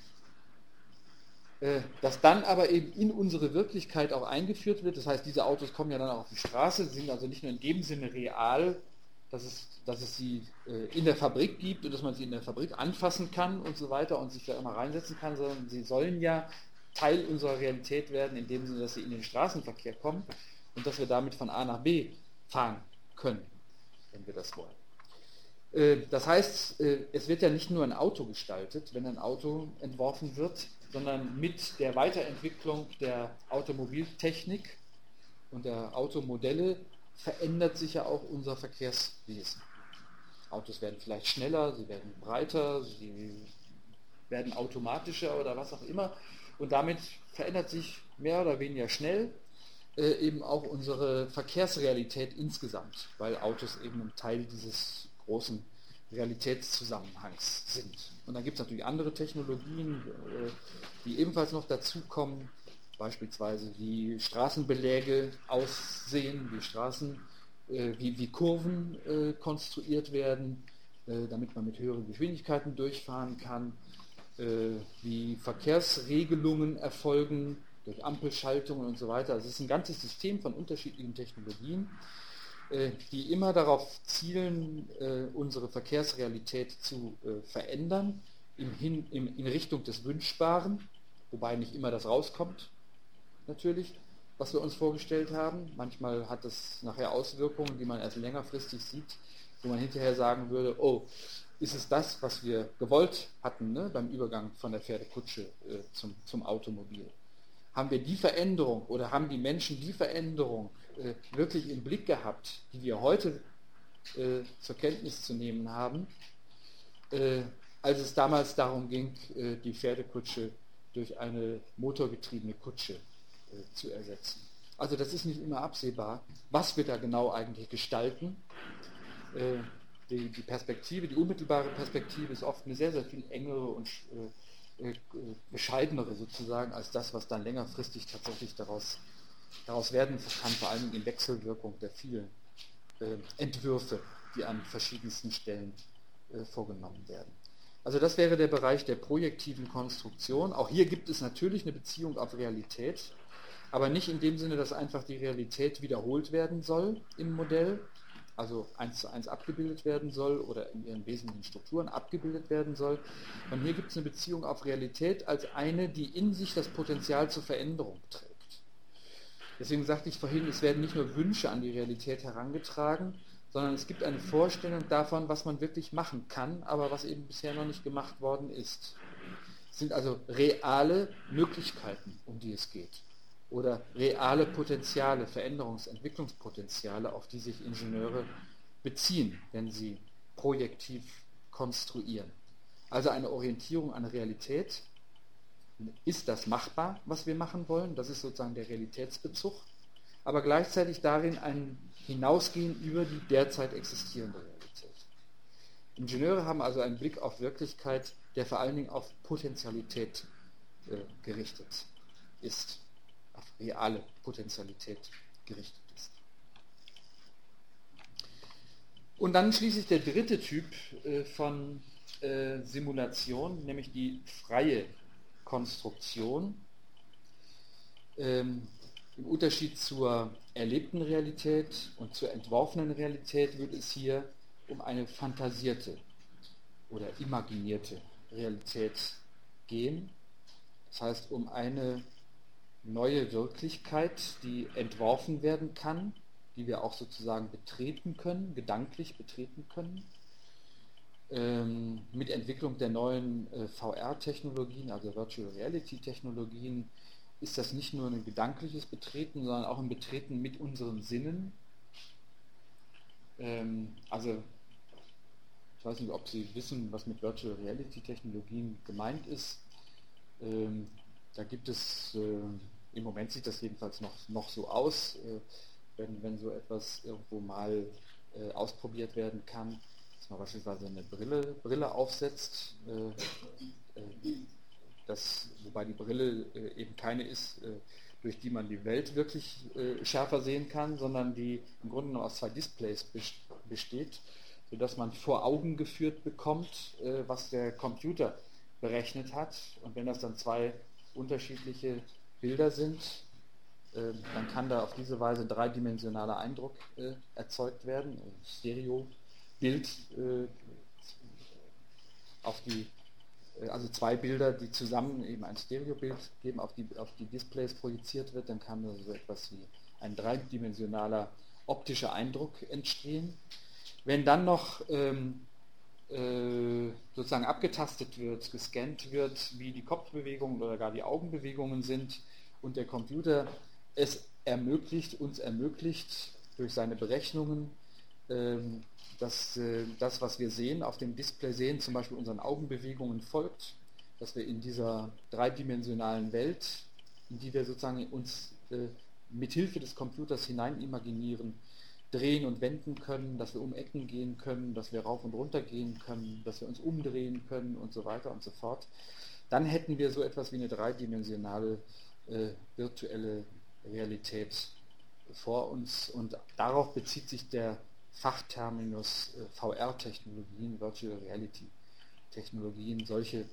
das dann aber eben in unsere Wirklichkeit auch eingeführt wird. Das heißt, diese Autos kommen ja dann auch auf die Straße, sind also nicht nur in dem Sinne real, dass es sie in der Fabrik gibt und dass man sie in der Fabrik anfassen kann und so weiter und sich da immer reinsetzen kann, sondern sie sollen ja Teil unserer Realität werden, in dem Sinne, dass sie in den Straßenverkehr kommen und dass wir damit von A nach B fahren können, wenn wir das wollen. Das heißt, es wird ja nicht nur ein Auto gestaltet, wenn ein Auto entworfen wird, sondern mit der Weiterentwicklung der Automobiltechnik und der Automodelle verändert sich ja auch unser Verkehrswesen. Autos werden vielleicht schneller, sie werden breiter, sie werden automatischer oder was auch immer, und damit verändert sich mehr oder weniger schnell eben auch unsere Verkehrsrealität insgesamt, weil Autos eben ein Teil dieses großen Realitätszusammenhangs sind. Und dann gibt es natürlich andere Technologien, die ebenfalls noch dazukommen, beispielsweise wie Straßenbeläge aussehen, wie Kurven konstruiert werden, damit man mit höheren Geschwindigkeiten durchfahren kann, wie Verkehrsregelungen erfolgen durch Ampelschaltungen und so weiter. Also es ist ein ganzes System von unterschiedlichen Technologien, die immer darauf zielen, unsere Verkehrsrealität zu verändern, in Richtung des Wünschbaren, wobei nicht immer das rauskommt, natürlich, was wir uns vorgestellt haben. Manchmal hat es nachher Auswirkungen, die man erst längerfristig sieht, wo man hinterher sagen würde, oh, ist es das, was wir gewollt hatten, ne, beim Übergang von der Pferdekutsche zum Automobil? Haben wir die Veränderung oder haben die Menschen die Veränderung wirklich im Blick gehabt, die wir heute zur Kenntnis zu nehmen haben, als es damals darum ging, die Pferdekutsche durch eine motorgetriebene Kutsche zu ersetzen? Also das ist nicht immer absehbar, was wir da genau eigentlich gestalten. Die Perspektive, die unmittelbare Perspektive ist oft eine sehr, sehr viel engere und bescheidenere sozusagen als das, was dann längerfristig tatsächlich daraus werden kann, vor allem in Wechselwirkung der vielen Entwürfe, die an verschiedensten Stellen vorgenommen werden. Also das wäre der Bereich der projektiven Konstruktion. Auch hier gibt es natürlich eine Beziehung auf Realität, aber nicht in dem Sinne, dass einfach die Realität wiederholt werden soll im Modell, also 1:1 abgebildet werden soll oder in ihren wesentlichen Strukturen abgebildet werden soll. Und hier gibt es eine Beziehung auf Realität als eine, die in sich das Potenzial zur Veränderung trägt. Deswegen sagte ich vorhin, es werden nicht nur Wünsche an die Realität herangetragen, sondern es gibt eine Vorstellung davon, was man wirklich machen kann, aber was eben bisher noch nicht gemacht worden ist. Es sind also reale Möglichkeiten, um die es geht. Oder reale Potenziale, Entwicklungspotenziale, auf die sich Ingenieure beziehen, wenn sie projektiv konstruieren. Also eine Orientierung an Realität. Ist das machbar, was wir machen wollen? Das ist sozusagen der Realitätsbezug. Aber gleichzeitig darin ein Hinausgehen über die derzeit existierende Realität. Ingenieure haben also einen Blick auf Wirklichkeit, der vor allen Dingen auf Potentialität gerichtet ist. Auf reale Potentialität gerichtet ist. Und dann schließlich der dritte Typ von Simulation, nämlich die freie Konstruktion. Im Unterschied zur erlebten Realität und zur entworfenen Realität wird es hier um eine fantasierte oder imaginierte Realität gehen. Das heißt, um eine neue Wirklichkeit, die entworfen werden kann, die wir auch sozusagen betreten können, gedanklich betreten können. Mit Entwicklung der neuen VR-Technologien, also Virtual Reality-Technologien, ist das nicht nur ein gedankliches Betreten, sondern auch ein Betreten mit unseren Sinnen. Also ich weiß nicht, ob Sie wissen, was mit Virtual Reality-Technologien gemeint ist. Da gibt es, im Moment sieht das jedenfalls noch so aus, wenn so etwas irgendwo mal ausprobiert werden kann, dass man beispielsweise eine Brille aufsetzt, wobei die Brille eben keine ist, durch die man die Welt wirklich schärfer sehen kann, sondern die im Grunde nur aus 2 Displays besteht, sodass man vor Augen geführt bekommt, was der Computer berechnet hat. Und wenn das dann 2 unterschiedliche Bilder sind, dann kann da auf diese Weise 3-dimensionaler Eindruck erzeugt werden, ein Stereobild also 2 Bilder, die zusammen eben ein Stereobild geben, auf die Displays projiziert wird, dann kann so etwas wie ein 3-dimensionaler optischer Eindruck entstehen. Wenn dann noch sozusagen abgetastet wird, gescannt wird, wie die Kopfbewegungen oder gar die Augenbewegungen sind und der Computer uns ermöglicht durch seine Berechnungen, dass das, was wir sehen, auf dem Display sehen, zum Beispiel unseren Augenbewegungen folgt, dass wir in dieser 3-dimensionalen Welt, in die wir sozusagen uns mit Hilfe des Computers hinein imaginieren, drehen und wenden können, dass wir um Ecken gehen können, dass wir rauf und runter gehen können, dass wir uns umdrehen können und so weiter und so fort, dann hätten wir so etwas wie eine 3-dimensionale virtuelle Realität vor uns und darauf bezieht sich der Fachterminus VR-Technologien, Virtual Reality-Technologien,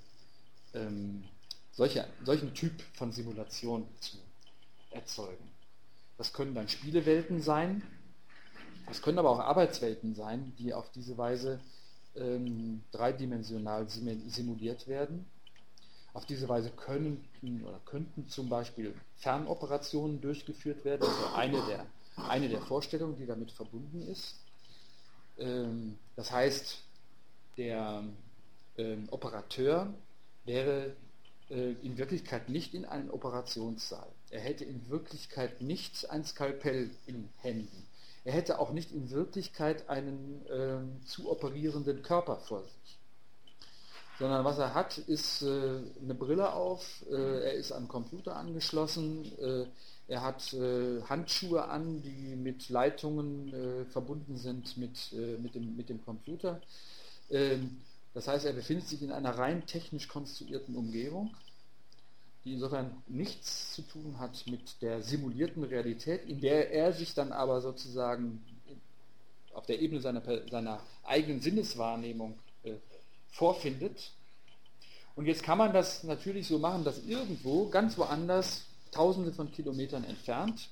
solchen Typ von Simulation zu erzeugen. Das können dann Spielewelten sein, das können aber auch Arbeitswelten sein, die auf diese Weise dreidimensional simuliert werden. Auf diese Weise könnten zum Beispiel Fernoperationen durchgeführt werden, also eine der Vorstellungen, die damit verbunden ist. Das heißt, der Operateur wäre in Wirklichkeit nicht in einem Operationssaal. Er hätte in Wirklichkeit nicht ein Skalpell in Händen. Er hätte auch nicht in Wirklichkeit einen zu operierenden Körper vor sich. Sondern was er hat, ist eine Brille auf, er ist an den Computer angeschlossen, er hat Handschuhe an, die mit Leitungen verbunden sind mit dem Computer. Das heißt, er befindet sich in einer rein technisch konstruierten Umgebung, die insofern nichts zu tun hat mit der simulierten Realität, in der er sich dann aber sozusagen auf der Ebene seiner eigenen Sinneswahrnehmung vorfindet. Und jetzt kann man das natürlich so machen, dass irgendwo, ganz woanders, tausende von Kilometern entfernt,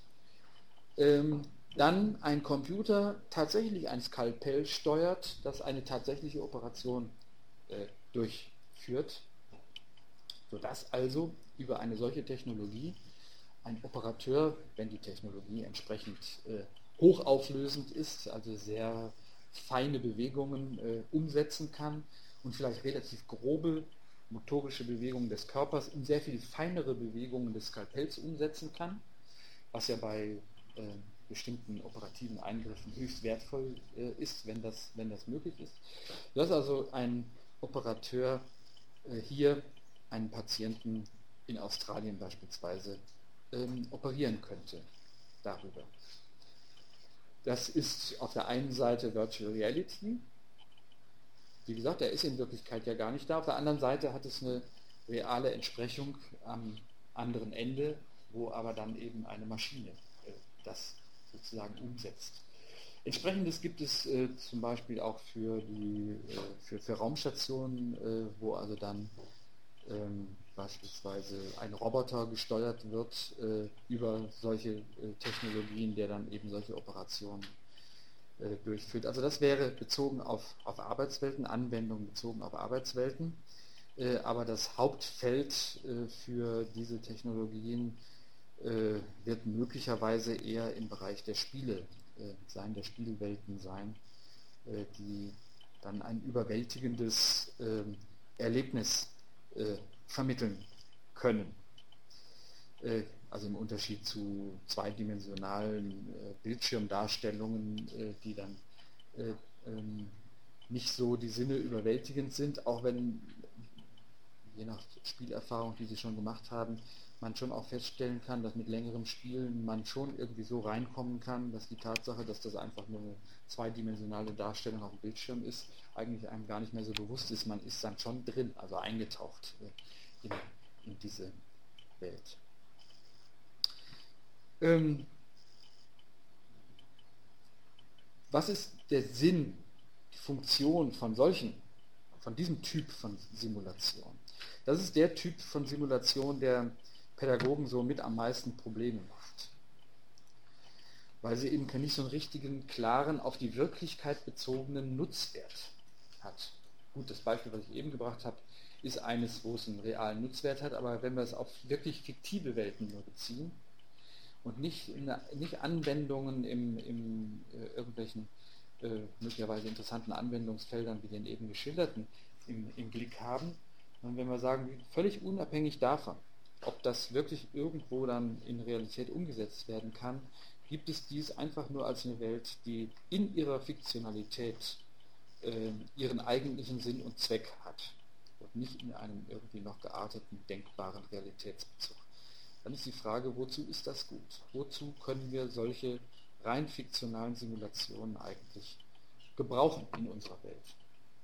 dann ein Computer tatsächlich ein Skalpell steuert, das eine tatsächliche Operation durchführt, sodass also über eine solche Technologie ein Operateur, wenn die Technologie entsprechend hochauflösend ist, also sehr feine Bewegungen umsetzen kann und vielleicht relativ grobe motorische Bewegungen des Körpers in sehr viel feinere Bewegungen des Skalpells umsetzen kann, was ja bei bestimmten operativen Eingriffen höchst wertvoll ist, wenn das möglich ist. Dass also ein Operateur hier einen Patienten in Australien beispielsweise operieren könnte darüber. Das ist auf der einen Seite Virtual Reality. Wie gesagt, er ist in Wirklichkeit ja gar nicht da. Auf der anderen Seite hat es eine reale Entsprechung am anderen Ende, wo aber dann eben eine Maschine das sozusagen umsetzt. Entsprechendes gibt es zum Beispiel auch für Raumstationen, wo also dann beispielsweise ein Roboter gesteuert wird über solche Technologien, der dann eben solche Operationen durchführt. Also das wäre bezogen auf Arbeitswelten, Anwendungen bezogen auf Arbeitswelten, aber das Hauptfeld für diese Technologien wird möglicherweise eher im Bereich der Spiele sein, der Spielwelten sein, die dann ein überwältigendes Erlebnis vermitteln können. Also im Unterschied zu zweidimensionalen Bildschirmdarstellungen, die dann nicht so die Sinne überwältigend sind, auch wenn, je nach Spielerfahrung, die Sie schon gemacht haben, man schon auch feststellen kann, dass mit längerem Spielen man schon irgendwie so reinkommen kann, dass die Tatsache, dass das einfach nur eine zweidimensionale Darstellung auf dem Bildschirm ist, eigentlich einem gar nicht mehr so bewusst ist. Man ist dann schon drin, also eingetaucht in diese Welt. Was ist der Sinn, die Funktion von diesem Typ von Simulation? Das ist der Typ von Simulation, der Pädagogen so mit am meisten Probleme macht. Weil sie eben nicht so einen richtigen, klaren, auf die Wirklichkeit bezogenen Nutzwert hat. Gut, das Beispiel, was ich eben gebracht habe, ist eines, wo es einen realen Nutzwert hat, aber wenn wir es auf wirklich fiktive Welten nur beziehen und nicht Anwendungen in irgendwelchen möglicherweise interessanten Anwendungsfeldern wie den eben geschilderten im Blick haben, und wenn wir sagen, völlig unabhängig davon, ob das wirklich irgendwo dann in Realität umgesetzt werden kann, gibt es dies einfach nur als eine Welt, die in ihrer Fiktionalität ihren eigentlichen Sinn und Zweck hat und nicht in einem irgendwie noch gearteten, denkbaren Realitätsbezug. Dann ist die Frage, wozu ist das gut? Wozu können wir solche rein fiktionalen Simulationen eigentlich gebrauchen in unserer Welt?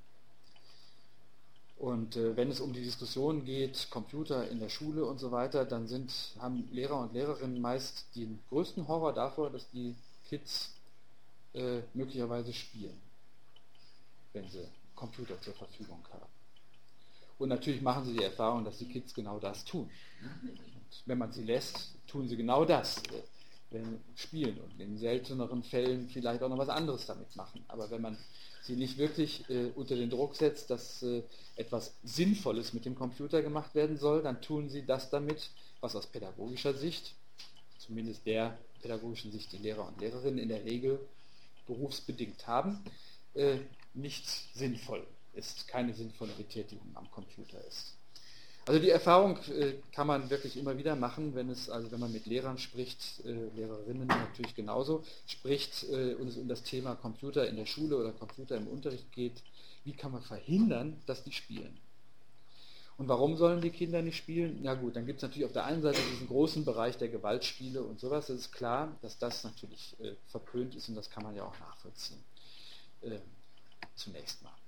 Und wenn es um die Diskussion geht, Computer in der Schule und so weiter, dann haben Lehrer und Lehrerinnen meist den größten Horror davor, dass die Kids möglicherweise spielen, wenn sie Computer zur Verfügung haben. Und natürlich machen sie die Erfahrung, dass die Kids genau das tun. Und wenn man sie lässt, tun sie genau das, spielen und in selteneren Fällen vielleicht auch noch was anderes damit machen. Aber wenn man sie nicht wirklich unter den Druck setzt, dass etwas Sinnvolles mit dem Computer gemacht werden soll, dann tun sie das damit, was aus pädagogischer Sicht, zumindest der pädagogischen Sicht, die Lehrer und Lehrerinnen in der Regel berufsbedingt haben, nicht sinnvoll ist, keine sinnvolle Betätigung am Computer ist. Also die Erfahrung kann man wirklich immer wieder machen, wenn man mit Lehrern spricht, Lehrerinnen natürlich genauso, spricht und es um das Thema Computer in der Schule oder Computer im Unterricht geht. Wie kann man verhindern, dass die spielen? Und warum sollen die Kinder nicht spielen? Ja gut, dann gibt es natürlich auf der einen Seite diesen großen Bereich der Gewaltspiele und sowas. Es ist klar, dass das natürlich verpönt ist und das kann man ja auch nachvollziehen. Zunächst mal.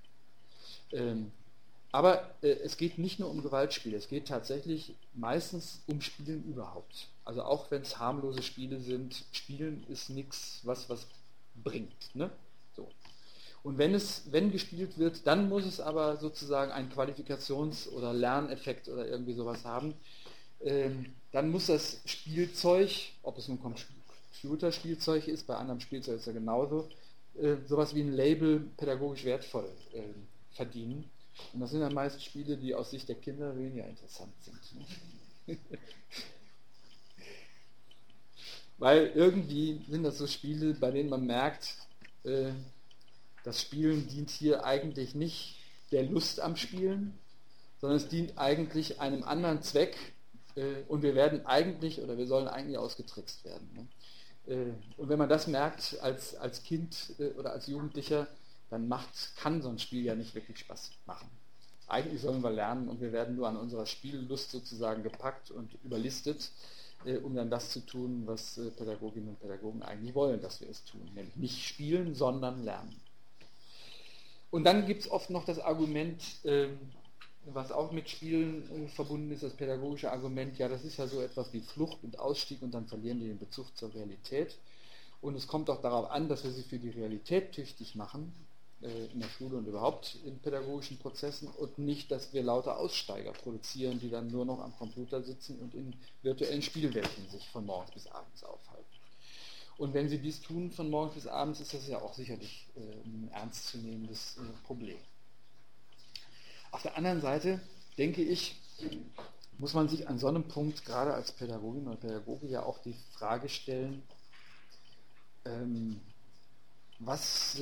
Aber es geht nicht nur um Gewaltspiele, es geht tatsächlich meistens um Spielen überhaupt. Also auch wenn es harmlose Spiele sind, Spielen ist nichts, was bringt. Ne? So. Und wenn gespielt wird, dann muss es aber sozusagen einen Qualifikations- oder Lerneffekt oder irgendwie sowas haben. Dann muss das Spielzeug, ob es nun Computerspielzeug ist, bei anderem Spielzeug ist ja genauso, sowas wie ein Label pädagogisch wertvoll verdienen. Und das sind dann meist Spiele, die aus Sicht der Kinder weniger interessant sind. Ne? Weil irgendwie sind das so Spiele, bei denen man merkt, das Spielen dient hier eigentlich nicht der Lust am Spielen, sondern es dient eigentlich einem anderen Zweck und wir sollen eigentlich ausgetrickst werden. Ne? Und wenn man das merkt als Kind oder als Jugendlicher, dann kann so ein Spiel ja nicht wirklich Spaß machen. Eigentlich sollen wir lernen und wir werden nur an unserer Spiellust sozusagen gepackt und überlistet, um dann das zu tun, was Pädagoginnen und Pädagogen eigentlich wollen, dass wir es tun. Nämlich nicht spielen, sondern lernen. Und dann gibt es oft noch das Argument, was auch mit Spielen verbunden ist, das pädagogische Argument, ja, das ist ja so etwas wie Flucht und Ausstieg und dann verlieren die den Bezug zur Realität. Und es kommt auch darauf an, dass wir sie für die Realität tüchtig machen, in der Schule und überhaupt in pädagogischen Prozessen und nicht, dass wir lauter Aussteiger produzieren, die dann nur noch am Computer sitzen und in virtuellen Spielwelten sich von morgens bis abends aufhalten. Und wenn sie dies tun von morgens bis abends, ist das ja auch sicherlich ein ernstzunehmendes Problem. Auf der anderen Seite, denke ich, muss man sich an so einem Punkt, gerade als Pädagogin oder Pädagoge, ja auch die Frage stellen, was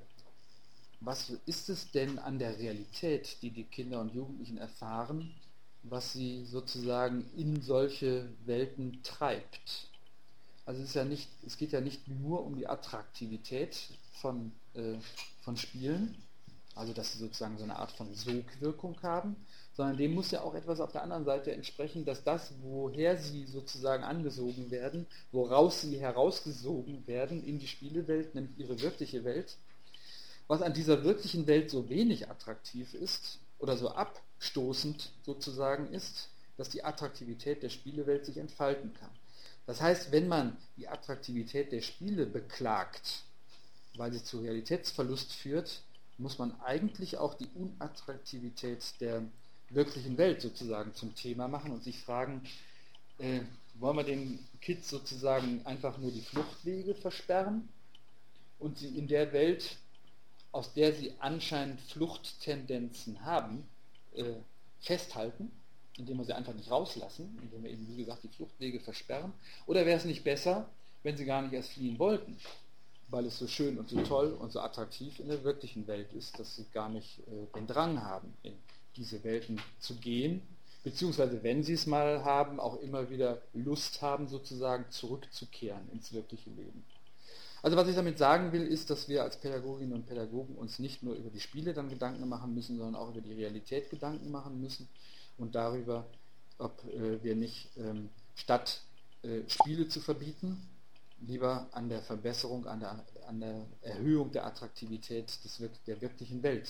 ist es denn an der Realität, die die Kinder und Jugendlichen erfahren, was sie sozusagen in solche Welten treibt? Also es geht ja nicht nur um die Attraktivität von Spielen, also dass sie sozusagen so eine Art von Sogwirkung haben, sondern dem muss ja auch etwas auf der anderen Seite entsprechen, dass das, woher sie sozusagen angesogen werden, woraus sie herausgesogen werden in die Spielewelt, nämlich ihre wirkliche Welt, was an dieser wirklichen Welt so wenig attraktiv ist oder so abstoßend sozusagen ist, dass die Attraktivität der Spielewelt sich entfalten kann. Das heißt, wenn man die Attraktivität der Spiele beklagt, weil sie zu Realitätsverlust führt, muss man eigentlich auch die Unattraktivität der wirklichen Welt sozusagen zum Thema machen und sich fragen, wollen wir den Kids sozusagen einfach nur die Fluchtwege versperren und sie in der Welt, aus der sie anscheinend Fluchttendenzen haben, festhalten, indem wir sie einfach nicht rauslassen, indem wir eben, wie gesagt, die Fluchtwege versperren? Oder wäre es nicht besser, wenn sie gar nicht erst fliehen wollten, weil es so schön und so toll und so attraktiv in der wirklichen Welt ist, dass sie gar nicht den Drang haben, in diese Welten zu gehen, beziehungsweise wenn sie es mal haben, auch immer wieder Lust haben, sozusagen zurückzukehren ins wirkliche Leben. Also was ich damit sagen will, ist, dass wir als Pädagoginnen und Pädagogen uns nicht nur über die Spiele dann Gedanken machen müssen, sondern auch über die Realität Gedanken machen müssen und darüber, ob wir nicht statt Spiele zu verbieten, lieber an der Verbesserung, an der Erhöhung der Attraktivität der wirklichen Welt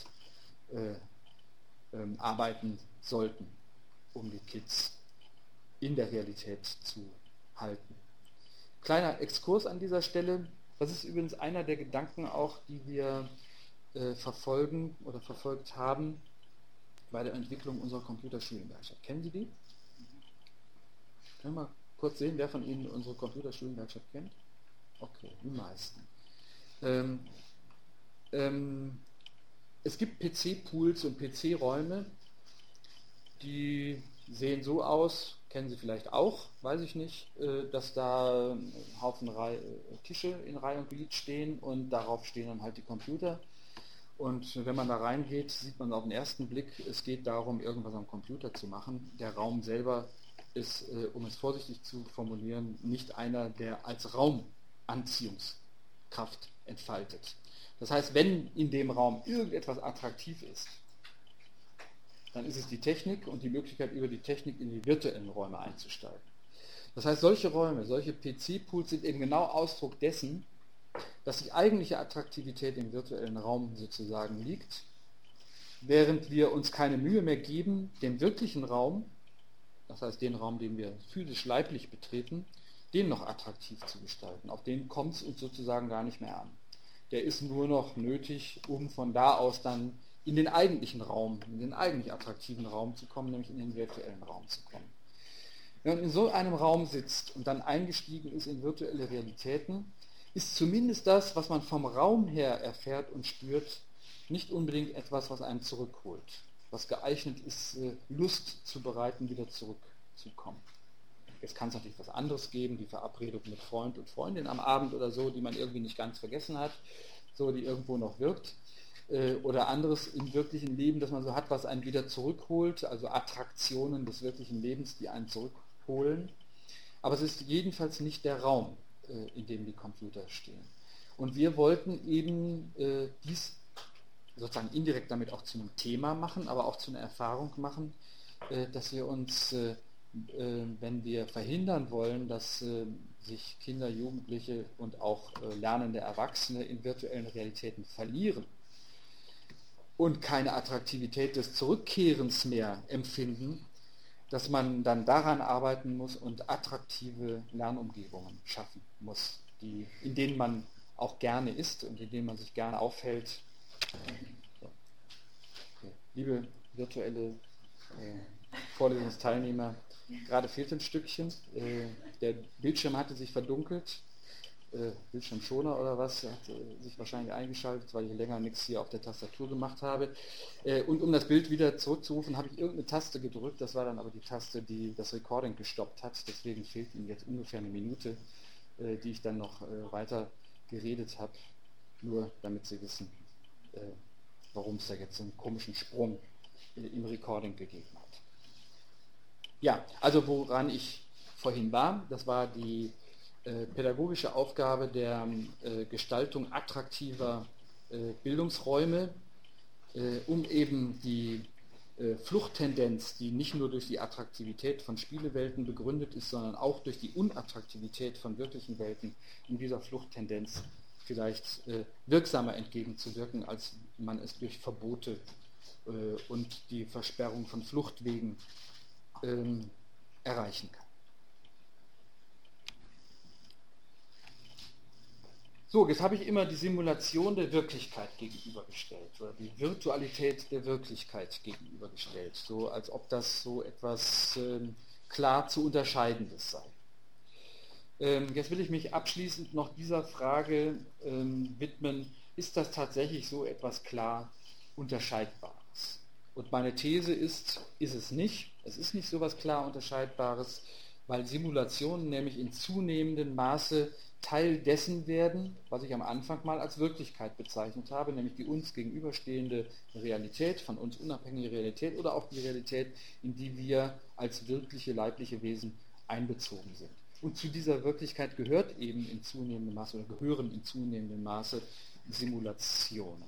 arbeiten sollten, um die Kids in der Realität zu halten. Kleiner Exkurs an dieser Stelle. Das ist übrigens einer der Gedanken auch, die wir verfolgen oder verfolgt haben bei der Entwicklung unserer Computerschulenwerkstatt. Kennen Sie die? Können wir mal kurz sehen, wer von Ihnen unsere Computerschulenwerkstatt kennt? Okay, die meisten. Es gibt PC-Pools und PC-Räume, die sehen so aus, kennen Sie vielleicht auch, weiß ich nicht, dass da ein Haufen Tische in Reihe und Glied stehen und darauf stehen dann halt die Computer. Und wenn man da reingeht, sieht man auf den ersten Blick, es geht darum, irgendwas am Computer zu machen. Der Raum selber ist, um es vorsichtig zu formulieren, nicht einer, der als Raum Anziehungskraft entfaltet. Das heißt, wenn in dem Raum irgendetwas attraktiv ist, dann ist es die Technik und die Möglichkeit, über die Technik in die virtuellen Räume einzusteigen. Das heißt, solche Räume, solche PC-Pools sind eben genau Ausdruck dessen, dass die eigentliche Attraktivität im virtuellen Raum sozusagen liegt, während wir uns keine Mühe mehr geben, den wirklichen Raum, das heißt den Raum, den wir physisch-leiblich betreten, den noch attraktiv zu gestalten. Auf den kommt es uns sozusagen gar nicht mehr an. Der ist nur noch nötig, um von da aus dann in den eigentlichen Raum, in den eigentlich attraktiven Raum zu kommen, nämlich in den virtuellen Raum zu kommen. Wenn man in so einem Raum sitzt und dann eingestiegen ist in virtuelle Realitäten, ist zumindest das, was man vom Raum her erfährt und spürt, nicht unbedingt etwas, was einen zurückholt, was geeignet ist, Lust zu bereiten, wieder zurückzukommen. Jetzt kann es natürlich was anderes geben, die Verabredung mit Freund und Freundin am Abend oder so, die man irgendwie nicht ganz vergessen hat, so die irgendwo noch wirkt. Oder anderes im wirklichen Leben, dass man so hat, was einen wieder zurückholt, also Attraktionen des wirklichen Lebens, die einen zurückholen. Aber es ist jedenfalls nicht der Raum, in dem die Computer stehen. Und wir wollten eben dies sozusagen indirekt damit auch zu einem Thema machen, aber auch zu einer Erfahrung machen, dass wir uns, wenn wir verhindern wollen, dass sich Kinder, Jugendliche und auch lernende Erwachsene in virtuellen Realitäten verlieren und keine Attraktivität des Zurückkehrens mehr empfinden, dass man dann daran arbeiten muss und attraktive Lernumgebungen schaffen muss, in denen man auch gerne ist und in denen man sich gerne aufhält. So. Okay. Liebe virtuelle Vorlesungsteilnehmer, gerade fehlt ein Stückchen. Der Bildschirm hatte sich verdunkelt. Bildschirmschoner oder was, hat sich wahrscheinlich eingeschaltet, weil ich länger nichts hier auf der Tastatur gemacht habe. Und um das Bild wieder zurückzurufen, habe ich irgendeine Taste gedrückt, das war dann aber die Taste, die das Recording gestoppt hat, deswegen fehlt Ihnen jetzt ungefähr eine Minute, die ich dann noch weiter geredet habe, nur damit Sie wissen, warum es da jetzt einen komischen Sprung im Recording gegeben hat. Ja, also woran ich vorhin war, das war die pädagogische Aufgabe der Gestaltung attraktiver Bildungsräume, um eben die Fluchttendenz, die nicht nur durch die Attraktivität von Spielewelten begründet ist, sondern auch durch die Unattraktivität von wirklichen Welten, um dieser Fluchttendenz vielleicht wirksamer entgegenzuwirken, als man es durch Verbote und die Versperrung von Fluchtwegen erreichen kann. So, jetzt habe ich immer die Simulation der Wirklichkeit gegenübergestellt oder die Virtualität der Wirklichkeit gegenübergestellt, so als ob das so etwas klar zu Unterscheidendes sei. Jetzt will ich mich abschließend noch dieser Frage widmen, ist das tatsächlich so etwas klar Unterscheidbares? Und meine These ist es nicht. Es ist nicht so etwas klar Unterscheidbares, weil Simulationen nämlich in zunehmendem Maße Teil dessen werden, was ich am Anfang mal als Wirklichkeit bezeichnet habe, nämlich die uns gegenüberstehende Realität, von uns unabhängige Realität oder auch die Realität, in die wir als wirkliche leibliche Wesen einbezogen sind. Und zu dieser Wirklichkeit gehört eben in zunehmendem Maße oder gehören in zunehmendem Maße Simulationen.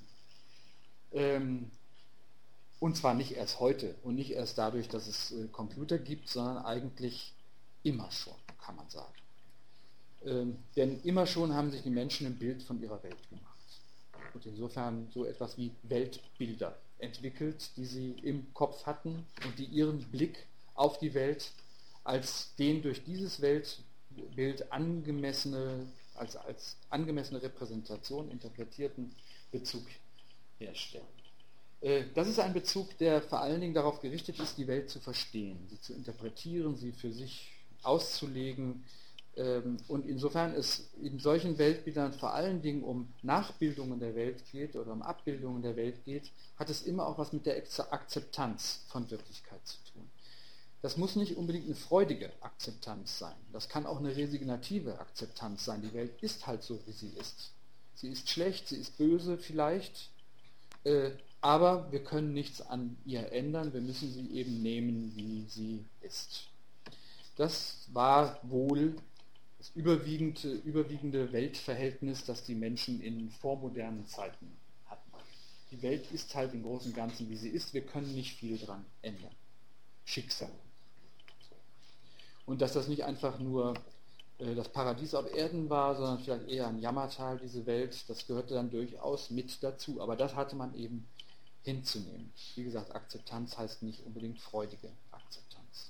Und zwar nicht erst heute und nicht erst dadurch, dass es Computer gibt, sondern eigentlich immer schon, kann man sagen. Denn immer schon haben sich die Menschen ein Bild von ihrer Welt gemacht. Und insofern so etwas wie Weltbilder entwickelt, die sie im Kopf hatten und die ihren Blick auf die Welt als den durch dieses Weltbild angemessene, als angemessene Repräsentation interpretierten Bezug herstellen. Das ist ein Bezug, der vor allen Dingen darauf gerichtet ist, die Welt zu verstehen, sie zu interpretieren, sie für sich auszulegen. Und insofern es in solchen Weltbildern vor allen Dingen um Nachbildungen der Welt geht oder um Abbildungen der Welt geht, hat es immer auch was mit der Akzeptanz von Wirklichkeit zu tun. Das muss nicht unbedingt eine freudige Akzeptanz sein. Das kann auch eine resignative Akzeptanz sein. Die Welt ist halt so, wie sie ist. Sie ist schlecht, sie ist böse vielleicht, aber wir können nichts an ihr ändern. Wir müssen sie eben nehmen, wie sie ist. Das war wohl das überwiegende Weltverhältnis, das die Menschen in vormodernen Zeiten hatten. Die Welt ist halt im Großen und Ganzen, wie sie ist. Wir können nicht viel dran ändern. Schicksal. Und dass das nicht einfach nur das Paradies auf Erden war, sondern vielleicht eher ein Jammertal, diese Welt, das gehörte dann durchaus mit dazu. Aber das hatte man eben hinzunehmen. Wie gesagt, Akzeptanz heißt nicht unbedingt freudige Akzeptanz.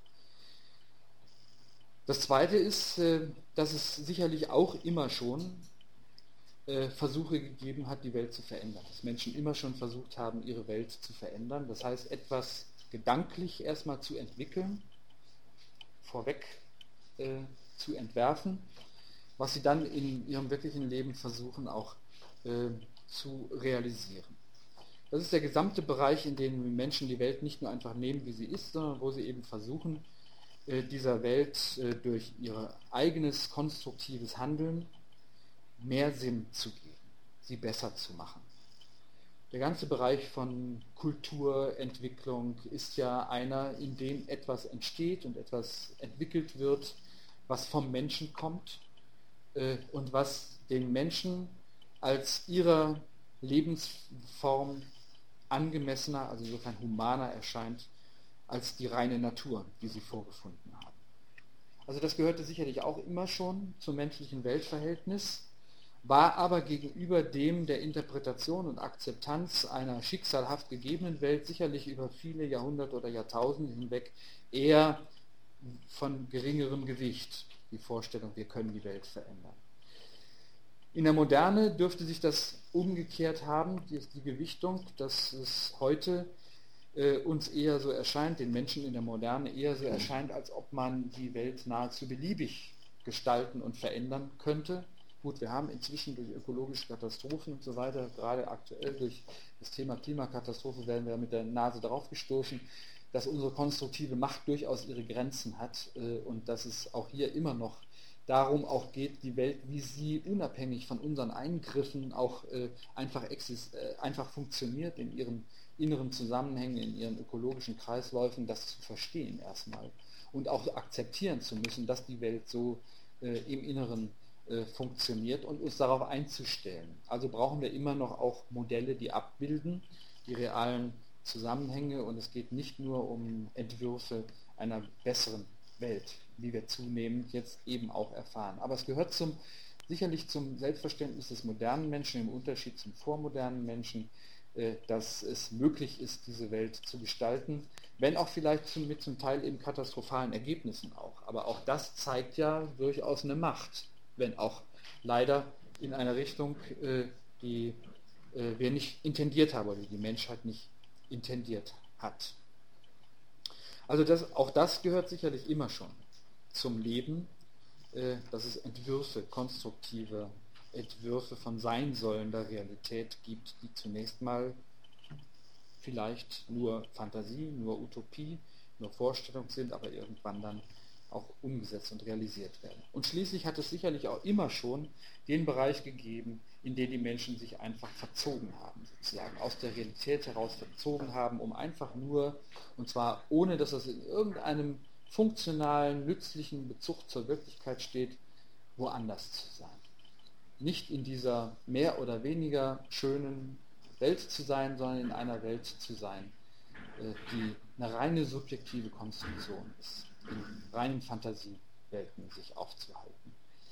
Das Zweite ist, dass es sicherlich auch immer schon Versuche gegeben hat, die Welt zu verändern. Dass Menschen immer schon versucht haben, ihre Welt zu verändern. Das heißt, etwas gedanklich erstmal zu entwickeln, vorweg zu entwerfen, was sie dann in ihrem wirklichen Leben versuchen auch zu realisieren. Das ist der gesamte Bereich, in dem Menschen die Welt nicht nur einfach nehmen, wie sie ist, sondern wo sie eben versuchen, dieser Welt durch ihr eigenes konstruktives Handeln mehr Sinn zu geben, sie besser zu machen. Der ganze Bereich von Kulturentwicklung ist ja einer, in dem etwas entsteht und etwas entwickelt wird, was vom Menschen kommt und was den Menschen als ihrer Lebensform angemessener, also insofern humaner erscheint, als die reine Natur, die sie vorgefunden haben. Also das gehörte sicherlich auch immer schon zum menschlichen Weltverhältnis, war aber gegenüber dem der Interpretation und Akzeptanz einer schicksalhaft gegebenen Welt sicherlich über viele Jahrhunderte oder Jahrtausende hinweg eher von geringerem Gewicht, die Vorstellung, wir können die Welt verändern. In der Moderne dürfte sich das umgekehrt haben, die Gewichtung, dass es heute uns eher so erscheint, den Menschen in der Moderne eher so erscheint, als ob man die Welt nahezu beliebig gestalten und verändern könnte. Gut, wir haben inzwischen durch ökologische Katastrophen und so weiter, gerade aktuell durch das Thema Klimakatastrophe werden wir mit der Nase drauf gestoßen, dass unsere konstruktive Macht durchaus ihre Grenzen hat und dass es auch hier immer noch darum auch geht, die Welt, wie sie unabhängig von unseren Eingriffen auch einfach funktioniert in ihren inneren Zusammenhängen, in ihren ökologischen Kreisläufen, das zu verstehen erstmal und auch akzeptieren zu müssen, dass die Welt so im Inneren funktioniert und uns darauf einzustellen. Also brauchen wir immer noch auch Modelle, die abbilden, die realen Zusammenhänge, und es geht nicht nur um Entwürfe einer besseren Welt, wie wir zunehmend jetzt eben auch erfahren. Aber es gehört sicherlich zum Selbstverständnis des modernen Menschen, im Unterschied zum vormodernen Menschen, dass es möglich ist, diese Welt zu gestalten, wenn auch vielleicht mit zum Teil eben katastrophalen Ergebnissen auch. Aber auch das zeigt ja durchaus eine Macht, wenn auch leider in einer Richtung, die wir nicht intendiert haben oder die Menschheit nicht intendiert hat. Also auch das gehört sicherlich immer schon zum Leben, dass es Entwürfe, konstruktive Entwürfe von seinsollender Realität gibt, die zunächst mal vielleicht nur Fantasie, nur Utopie, nur Vorstellung sind, aber irgendwann dann auch umgesetzt und realisiert werden. Und schließlich hat es sicherlich auch immer schon den Bereich gegeben, in dem die Menschen sich einfach verzogen haben, sozusagen aus der Realität heraus verzogen haben, um einfach nur, und zwar ohne, dass das in irgendeinem funktionalen, nützlichen Bezug zur Wirklichkeit steht, woanders zu sein. Nicht in dieser mehr oder weniger schönen Welt zu sein, sondern in einer Welt zu sein, die eine reine subjektive Konstruktion ist, in reinen Fantasiewelten sich aufzuhalten.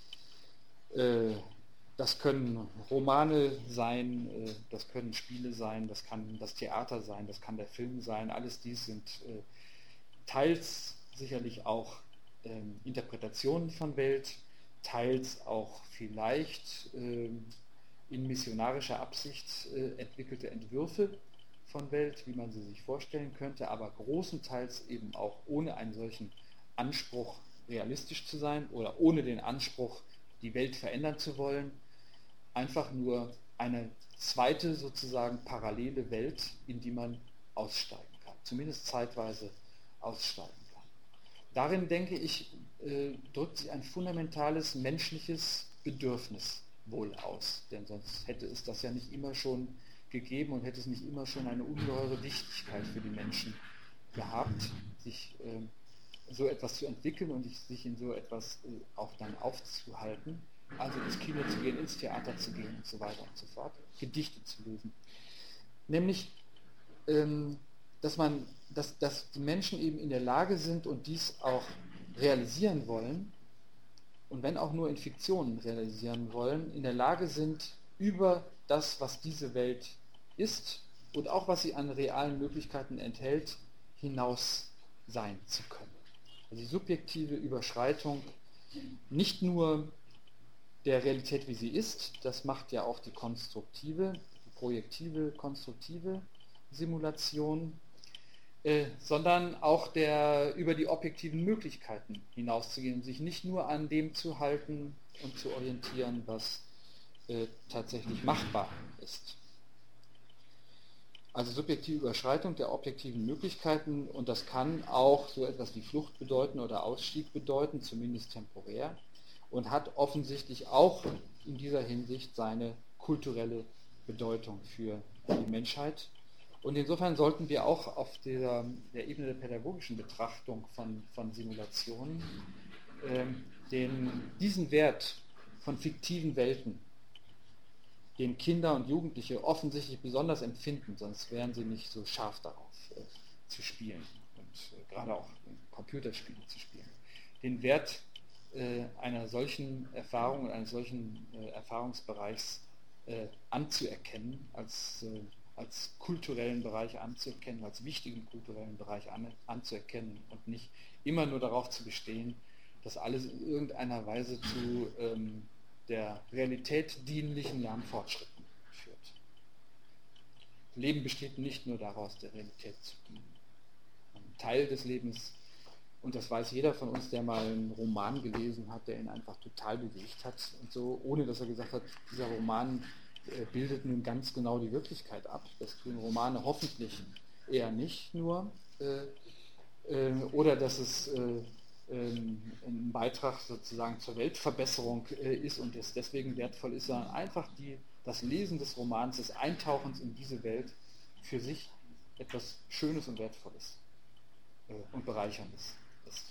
Das können Romane sein, das können Spiele sein, das kann das Theater sein, das kann der Film sein. Alles dies sind teils sicherlich auch Interpretationen von Welt, teils auch vielleicht in missionarischer Absicht entwickelte Entwürfe von Welt, wie man sie sich vorstellen könnte, aber großenteils eben auch ohne einen solchen Anspruch, realistisch zu sein oder ohne den Anspruch, die Welt verändern zu wollen, einfach nur eine zweite sozusagen parallele Welt, in die man aussteigen kann, zumindest zeitweise aussteigen kann. Darin, denke ich, drückt sich ein fundamentales menschliches Bedürfnis wohl aus, denn sonst hätte es das ja nicht immer schon gegeben und hätte es nicht immer schon eine ungeheure Wichtigkeit für die Menschen gehabt, sich so etwas zu entwickeln und sich in so etwas auch dann aufzuhalten, also ins Kino zu gehen, ins Theater zu gehen und so weiter und so fort, Gedichte zu lesen. Nämlich, dass die Menschen eben in der Lage sind und dies auch realisieren wollen, und wenn auch nur in Fiktionen realisieren wollen, in der Lage sind, über das, was diese Welt ist und auch was sie an realen Möglichkeiten enthält, hinaus sein zu können. Also die subjektive Überschreitung nicht nur der Realität, wie sie ist, das macht ja auch die konstruktive, die projektive, konstruktive Simulation, sondern auch über die objektiven Möglichkeiten hinauszugehen, sich nicht nur an dem zu halten und zu orientieren, was tatsächlich machbar ist. Also subjektive Überschreitung der objektiven Möglichkeiten, und das kann auch so etwas wie Flucht bedeuten oder Ausstieg bedeuten, zumindest temporär, und hat offensichtlich auch in dieser Hinsicht seine kulturelle Bedeutung für die Menschheit. Und insofern sollten wir auch auf der Ebene der pädagogischen Betrachtung von Simulationen diesen Wert von fiktiven Welten, den Kinder und Jugendliche offensichtlich besonders empfinden, sonst wären sie nicht so scharf darauf zu spielen und gerade auch Computerspiele zu spielen. Den Wert einer solchen Erfahrung und eines solchen Erfahrungsbereichs anzuerkennen, als kulturellen Bereich anzuerkennen, als wichtigen kulturellen Bereich anzuerkennen und nicht immer nur darauf zu bestehen, dass alles in irgendeiner Weise zu der Realität dienlichen Lernfortschritten führt. Leben besteht nicht nur daraus, der Realität zu dienen. Ein Teil des Lebens, und das weiß jeder von uns, der mal einen Roman gelesen hat, der ihn einfach total bewegt hat und so, ohne dass er gesagt hat, dieser Roman bildet nun ganz genau die Wirklichkeit ab. Das tun Romane hoffentlich eher nicht nur. Oder dass es ein Beitrag sozusagen zur Weltverbesserung ist und es deswegen wertvoll ist, sondern einfach das Lesen des Romans, des Eintauchens in diese Welt für sich etwas Schönes und Wertvolles und Bereicherndes ist.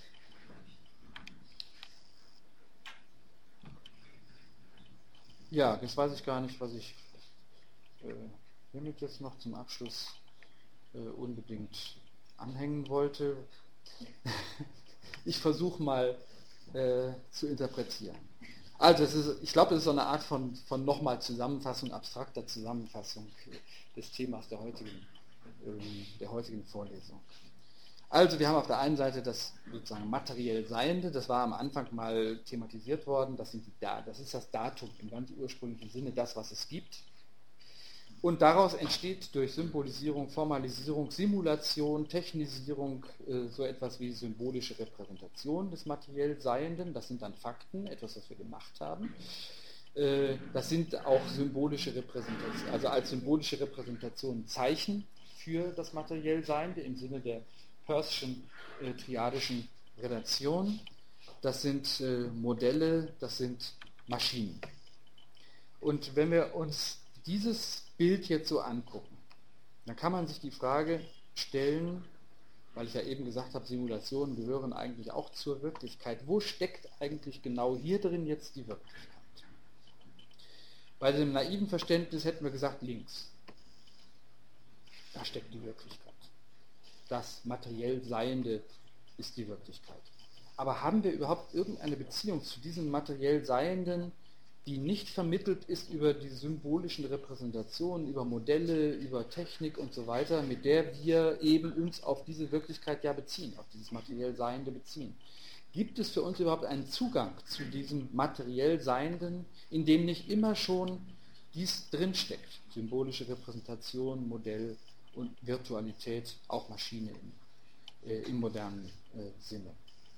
Ja, jetzt weiß ich gar nicht, was ich hiermit jetzt noch zum Abschluss unbedingt anhängen wollte. Ich versuche mal zu interpretieren. Also ich glaube, das ist so eine Art von nochmal Zusammenfassung, abstrakter Zusammenfassung des Themas der heutigen Vorlesung. Also wir haben auf der einen Seite das sozusagen materiell Seiende, das war am Anfang mal thematisiert worden, das ist das Datum im ganz ursprünglichen Sinne, das, was es gibt. Und daraus entsteht durch Symbolisierung, Formalisierung, Simulation, Technisierung so etwas wie symbolische Repräsentation des materiell Seienden. Das sind dann Fakten, etwas, was wir gemacht haben. Das sind auch symbolische Repräsentationen, also als symbolische Repräsentation Zeichen für das materiell Seiende im Sinne der Peirce'schen triadischen Relation. Das sind Modelle, das sind Maschinen. Und wenn wir uns dieses Bild jetzt so angucken, dann kann man sich die Frage stellen, weil ich ja eben gesagt habe, Simulationen gehören eigentlich auch zur Wirklichkeit. Wo steckt eigentlich genau hier drin jetzt die Wirklichkeit? Bei dem naiven Verständnis hätten wir gesagt, links. Da steckt die Wirklichkeit. Das materiell Seiende ist die Wirklichkeit. Aber haben wir überhaupt irgendeine Beziehung zu diesem materiell Seienden, die nicht vermittelt ist über die symbolischen Repräsentationen, über Modelle, über Technik und so weiter, mit der wir eben uns auf diese Wirklichkeit ja beziehen, auf dieses materiell Seiende beziehen? gibt es für uns überhaupt einen Zugang zu diesem materiell Seienden, in dem nicht immer schon dies drinsteckt? Symbolische Repräsentation, Modell und Virtualität, auch Maschine im modernen Sinne.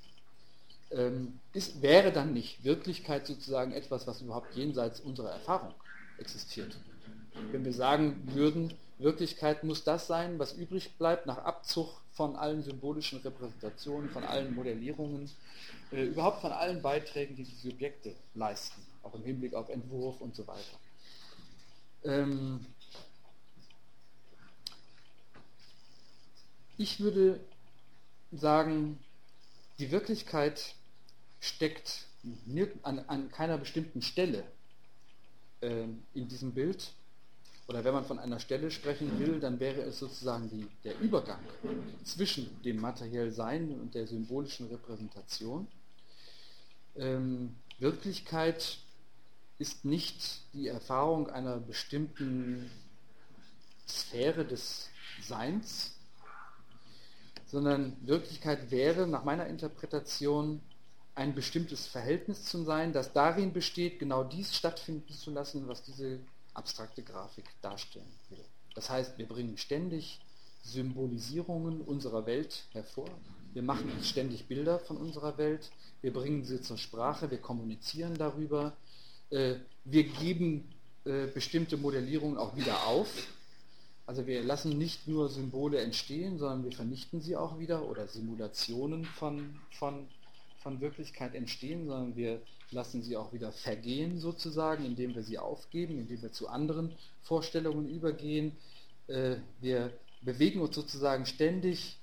Wäre dann nicht Wirklichkeit sozusagen etwas, was überhaupt jenseits unserer Erfahrung existiert? Wenn wir sagen würden, Wirklichkeit muss das sein, was übrig bleibt nach Abzug von allen symbolischen Repräsentationen, von allen Modellierungen, überhaupt von allen Beiträgen, die die Subjekte leisten, auch im Hinblick auf Entwurf und so weiter. Ich würde sagen, die Wirklichkeit steckt an keiner bestimmten Stelle in diesem Bild. Oder wenn man von einer Stelle sprechen will, dann wäre es sozusagen der Übergang zwischen dem materiell Sein und der symbolischen Repräsentation. Wirklichkeit ist nicht die Erfahrung einer bestimmten Sphäre des Seins, sondern Wirklichkeit wäre nach meiner Interpretation ein bestimmtes Verhältnis zum Sein, das darin besteht, genau dies stattfinden zu lassen, was diese abstrakte Grafik darstellen will. Das heißt, wir bringen ständig Symbolisierungen unserer Welt hervor, wir machen uns ständig Bilder von unserer Welt, wir bringen sie zur Sprache, wir kommunizieren darüber, wir geben bestimmte Modellierungen auch wieder auf. Also wir lassen nicht nur Symbole entstehen, sondern wir vernichten sie auch wieder oder Simulationen von Wirklichkeit entstehen, sondern wir lassen sie auch wieder vergehen sozusagen, indem wir sie aufgeben, indem wir zu anderen Vorstellungen übergehen. Wir bewegen uns sozusagen ständig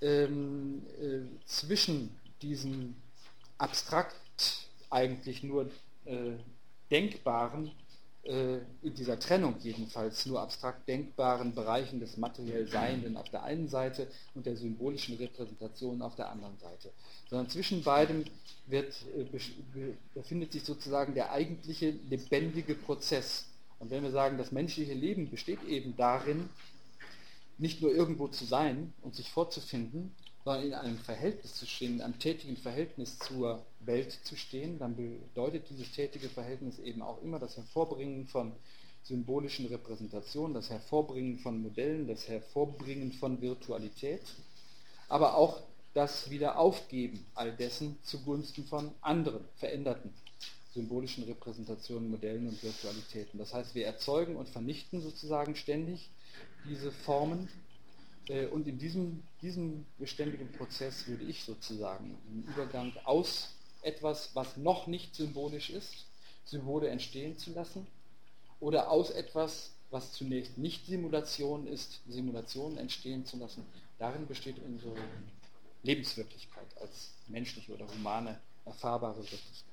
zwischen diesen abstrakt eigentlich nur denkbaren, in dieser Trennung jedenfalls nur abstrakt denkbaren Bereichen des materiell Seienden auf der einen Seite und der symbolischen Repräsentation auf der anderen Seite. Sondern zwischen beidem befindet sich sozusagen der eigentliche lebendige Prozess. Und wenn wir sagen, das menschliche Leben besteht eben darin, nicht nur irgendwo zu sein und sich vorzufinden, sondern in einem Verhältnis zu stehen, in einem tätigen Verhältnis zur Welt zu stehen, dann bedeutet dieses tätige Verhältnis eben auch immer das Hervorbringen von symbolischen Repräsentationen, das Hervorbringen von Modellen, das Hervorbringen von Virtualität, aber auch das Wiederaufgeben all dessen zugunsten von anderen, veränderten symbolischen Repräsentationen, Modellen und Virtualitäten. Das heißt, wir erzeugen und vernichten sozusagen ständig diese Formen. Und in diesem beständigen Prozess würde ich sozusagen im Übergang aus etwas, was noch nicht symbolisch ist, Symbole entstehen zu lassen, oder aus etwas, was zunächst nicht Simulation ist, Simulationen entstehen zu lassen. Darin besteht unsere Lebenswirklichkeit als menschliche oder humane, erfahrbare Wirklichkeit.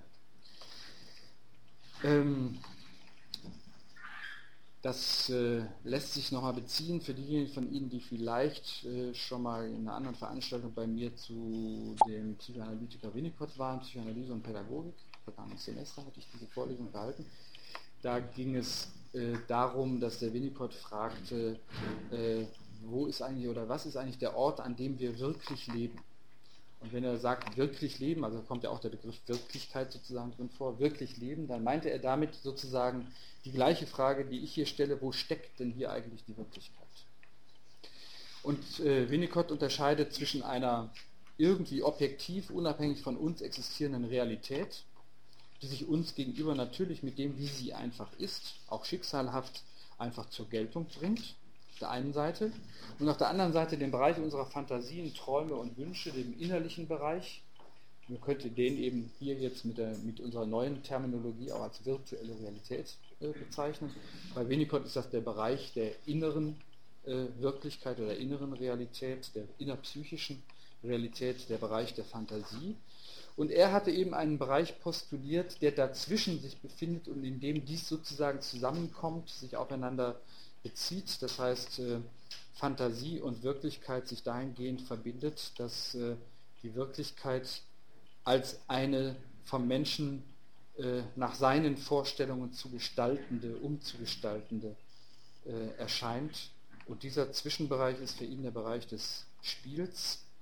Das lässt sich nochmal beziehen für diejenigen von Ihnen, die vielleicht schon mal in einer anderen Veranstaltung bei mir zu dem Psychoanalytiker Winnicott waren, Psychoanalyse und Pädagogik. Vergangenes Semester hatte ich diese Vorlesung gehalten. Da ging es darum, dass der Winnicott fragte, wo ist eigentlich oder was ist eigentlich der Ort, an dem wir wirklich leben? Und wenn er sagt, wirklich leben, also kommt ja auch der Begriff Wirklichkeit sozusagen drin vor, wirklich leben, dann meinte er damit sozusagen die gleiche Frage, die ich hier stelle, wo steckt denn hier eigentlich die Wirklichkeit? Und Winnicott unterscheidet zwischen einer irgendwie objektiv, unabhängig von uns existierenden Realität, die sich uns gegenüber natürlich mit dem, wie sie einfach ist, auch schicksalhaft einfach zur Geltung bringt, auf der einen Seite, und auf der anderen Seite den Bereich unserer Fantasien, Träume und Wünsche, dem innerlichen Bereich. Man könnte den eben hier jetzt mit unserer neuen Terminologie auch als virtuelle Realität bezeichnen. Bei Winnicott ist das der Bereich der inneren Wirklichkeit oder inneren Realität, der innerpsychischen Realität, der Bereich der Fantasie. Und er hatte eben einen Bereich postuliert, der dazwischen sich befindet und in dem dies sozusagen zusammenkommt, sich aufeinander bezieht. Das heißt, Fantasie und Wirklichkeit sich dahingehend verbindet, dass die Wirklichkeit als eine vom Menschen nach seinen Vorstellungen zu gestaltende, umzugestaltende erscheint. Und dieser Zwischenbereich ist für ihn der Bereich des Spiels,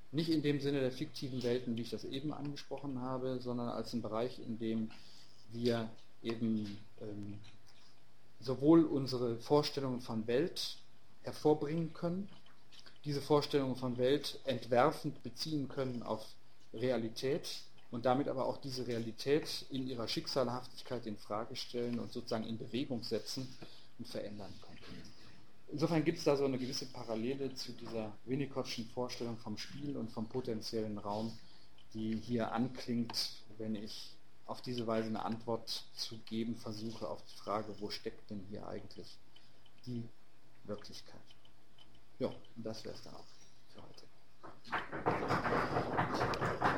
Nicht in dem Sinne der fiktiven Welten, wie ich das eben angesprochen habe, sondern als ein Bereich, in dem wir eben sowohl unsere Vorstellungen von Welt hervorbringen können, diese Vorstellungen von Welt entwerfend beziehen können auf Realität und damit aber auch diese Realität in ihrer Schicksalhaftigkeit in Frage stellen und sozusagen in Bewegung setzen und verändern können. Insofern gibt es da so eine gewisse Parallele zu dieser Winnicottschen Vorstellung vom Spiel und vom potenziellen Raum, die hier anklingt, wenn ich auf diese Weise eine Antwort zu geben versuche auf die Frage, wo steckt denn hier eigentlich die Wirklichkeit? Ja, und das wäre es dann auch für heute.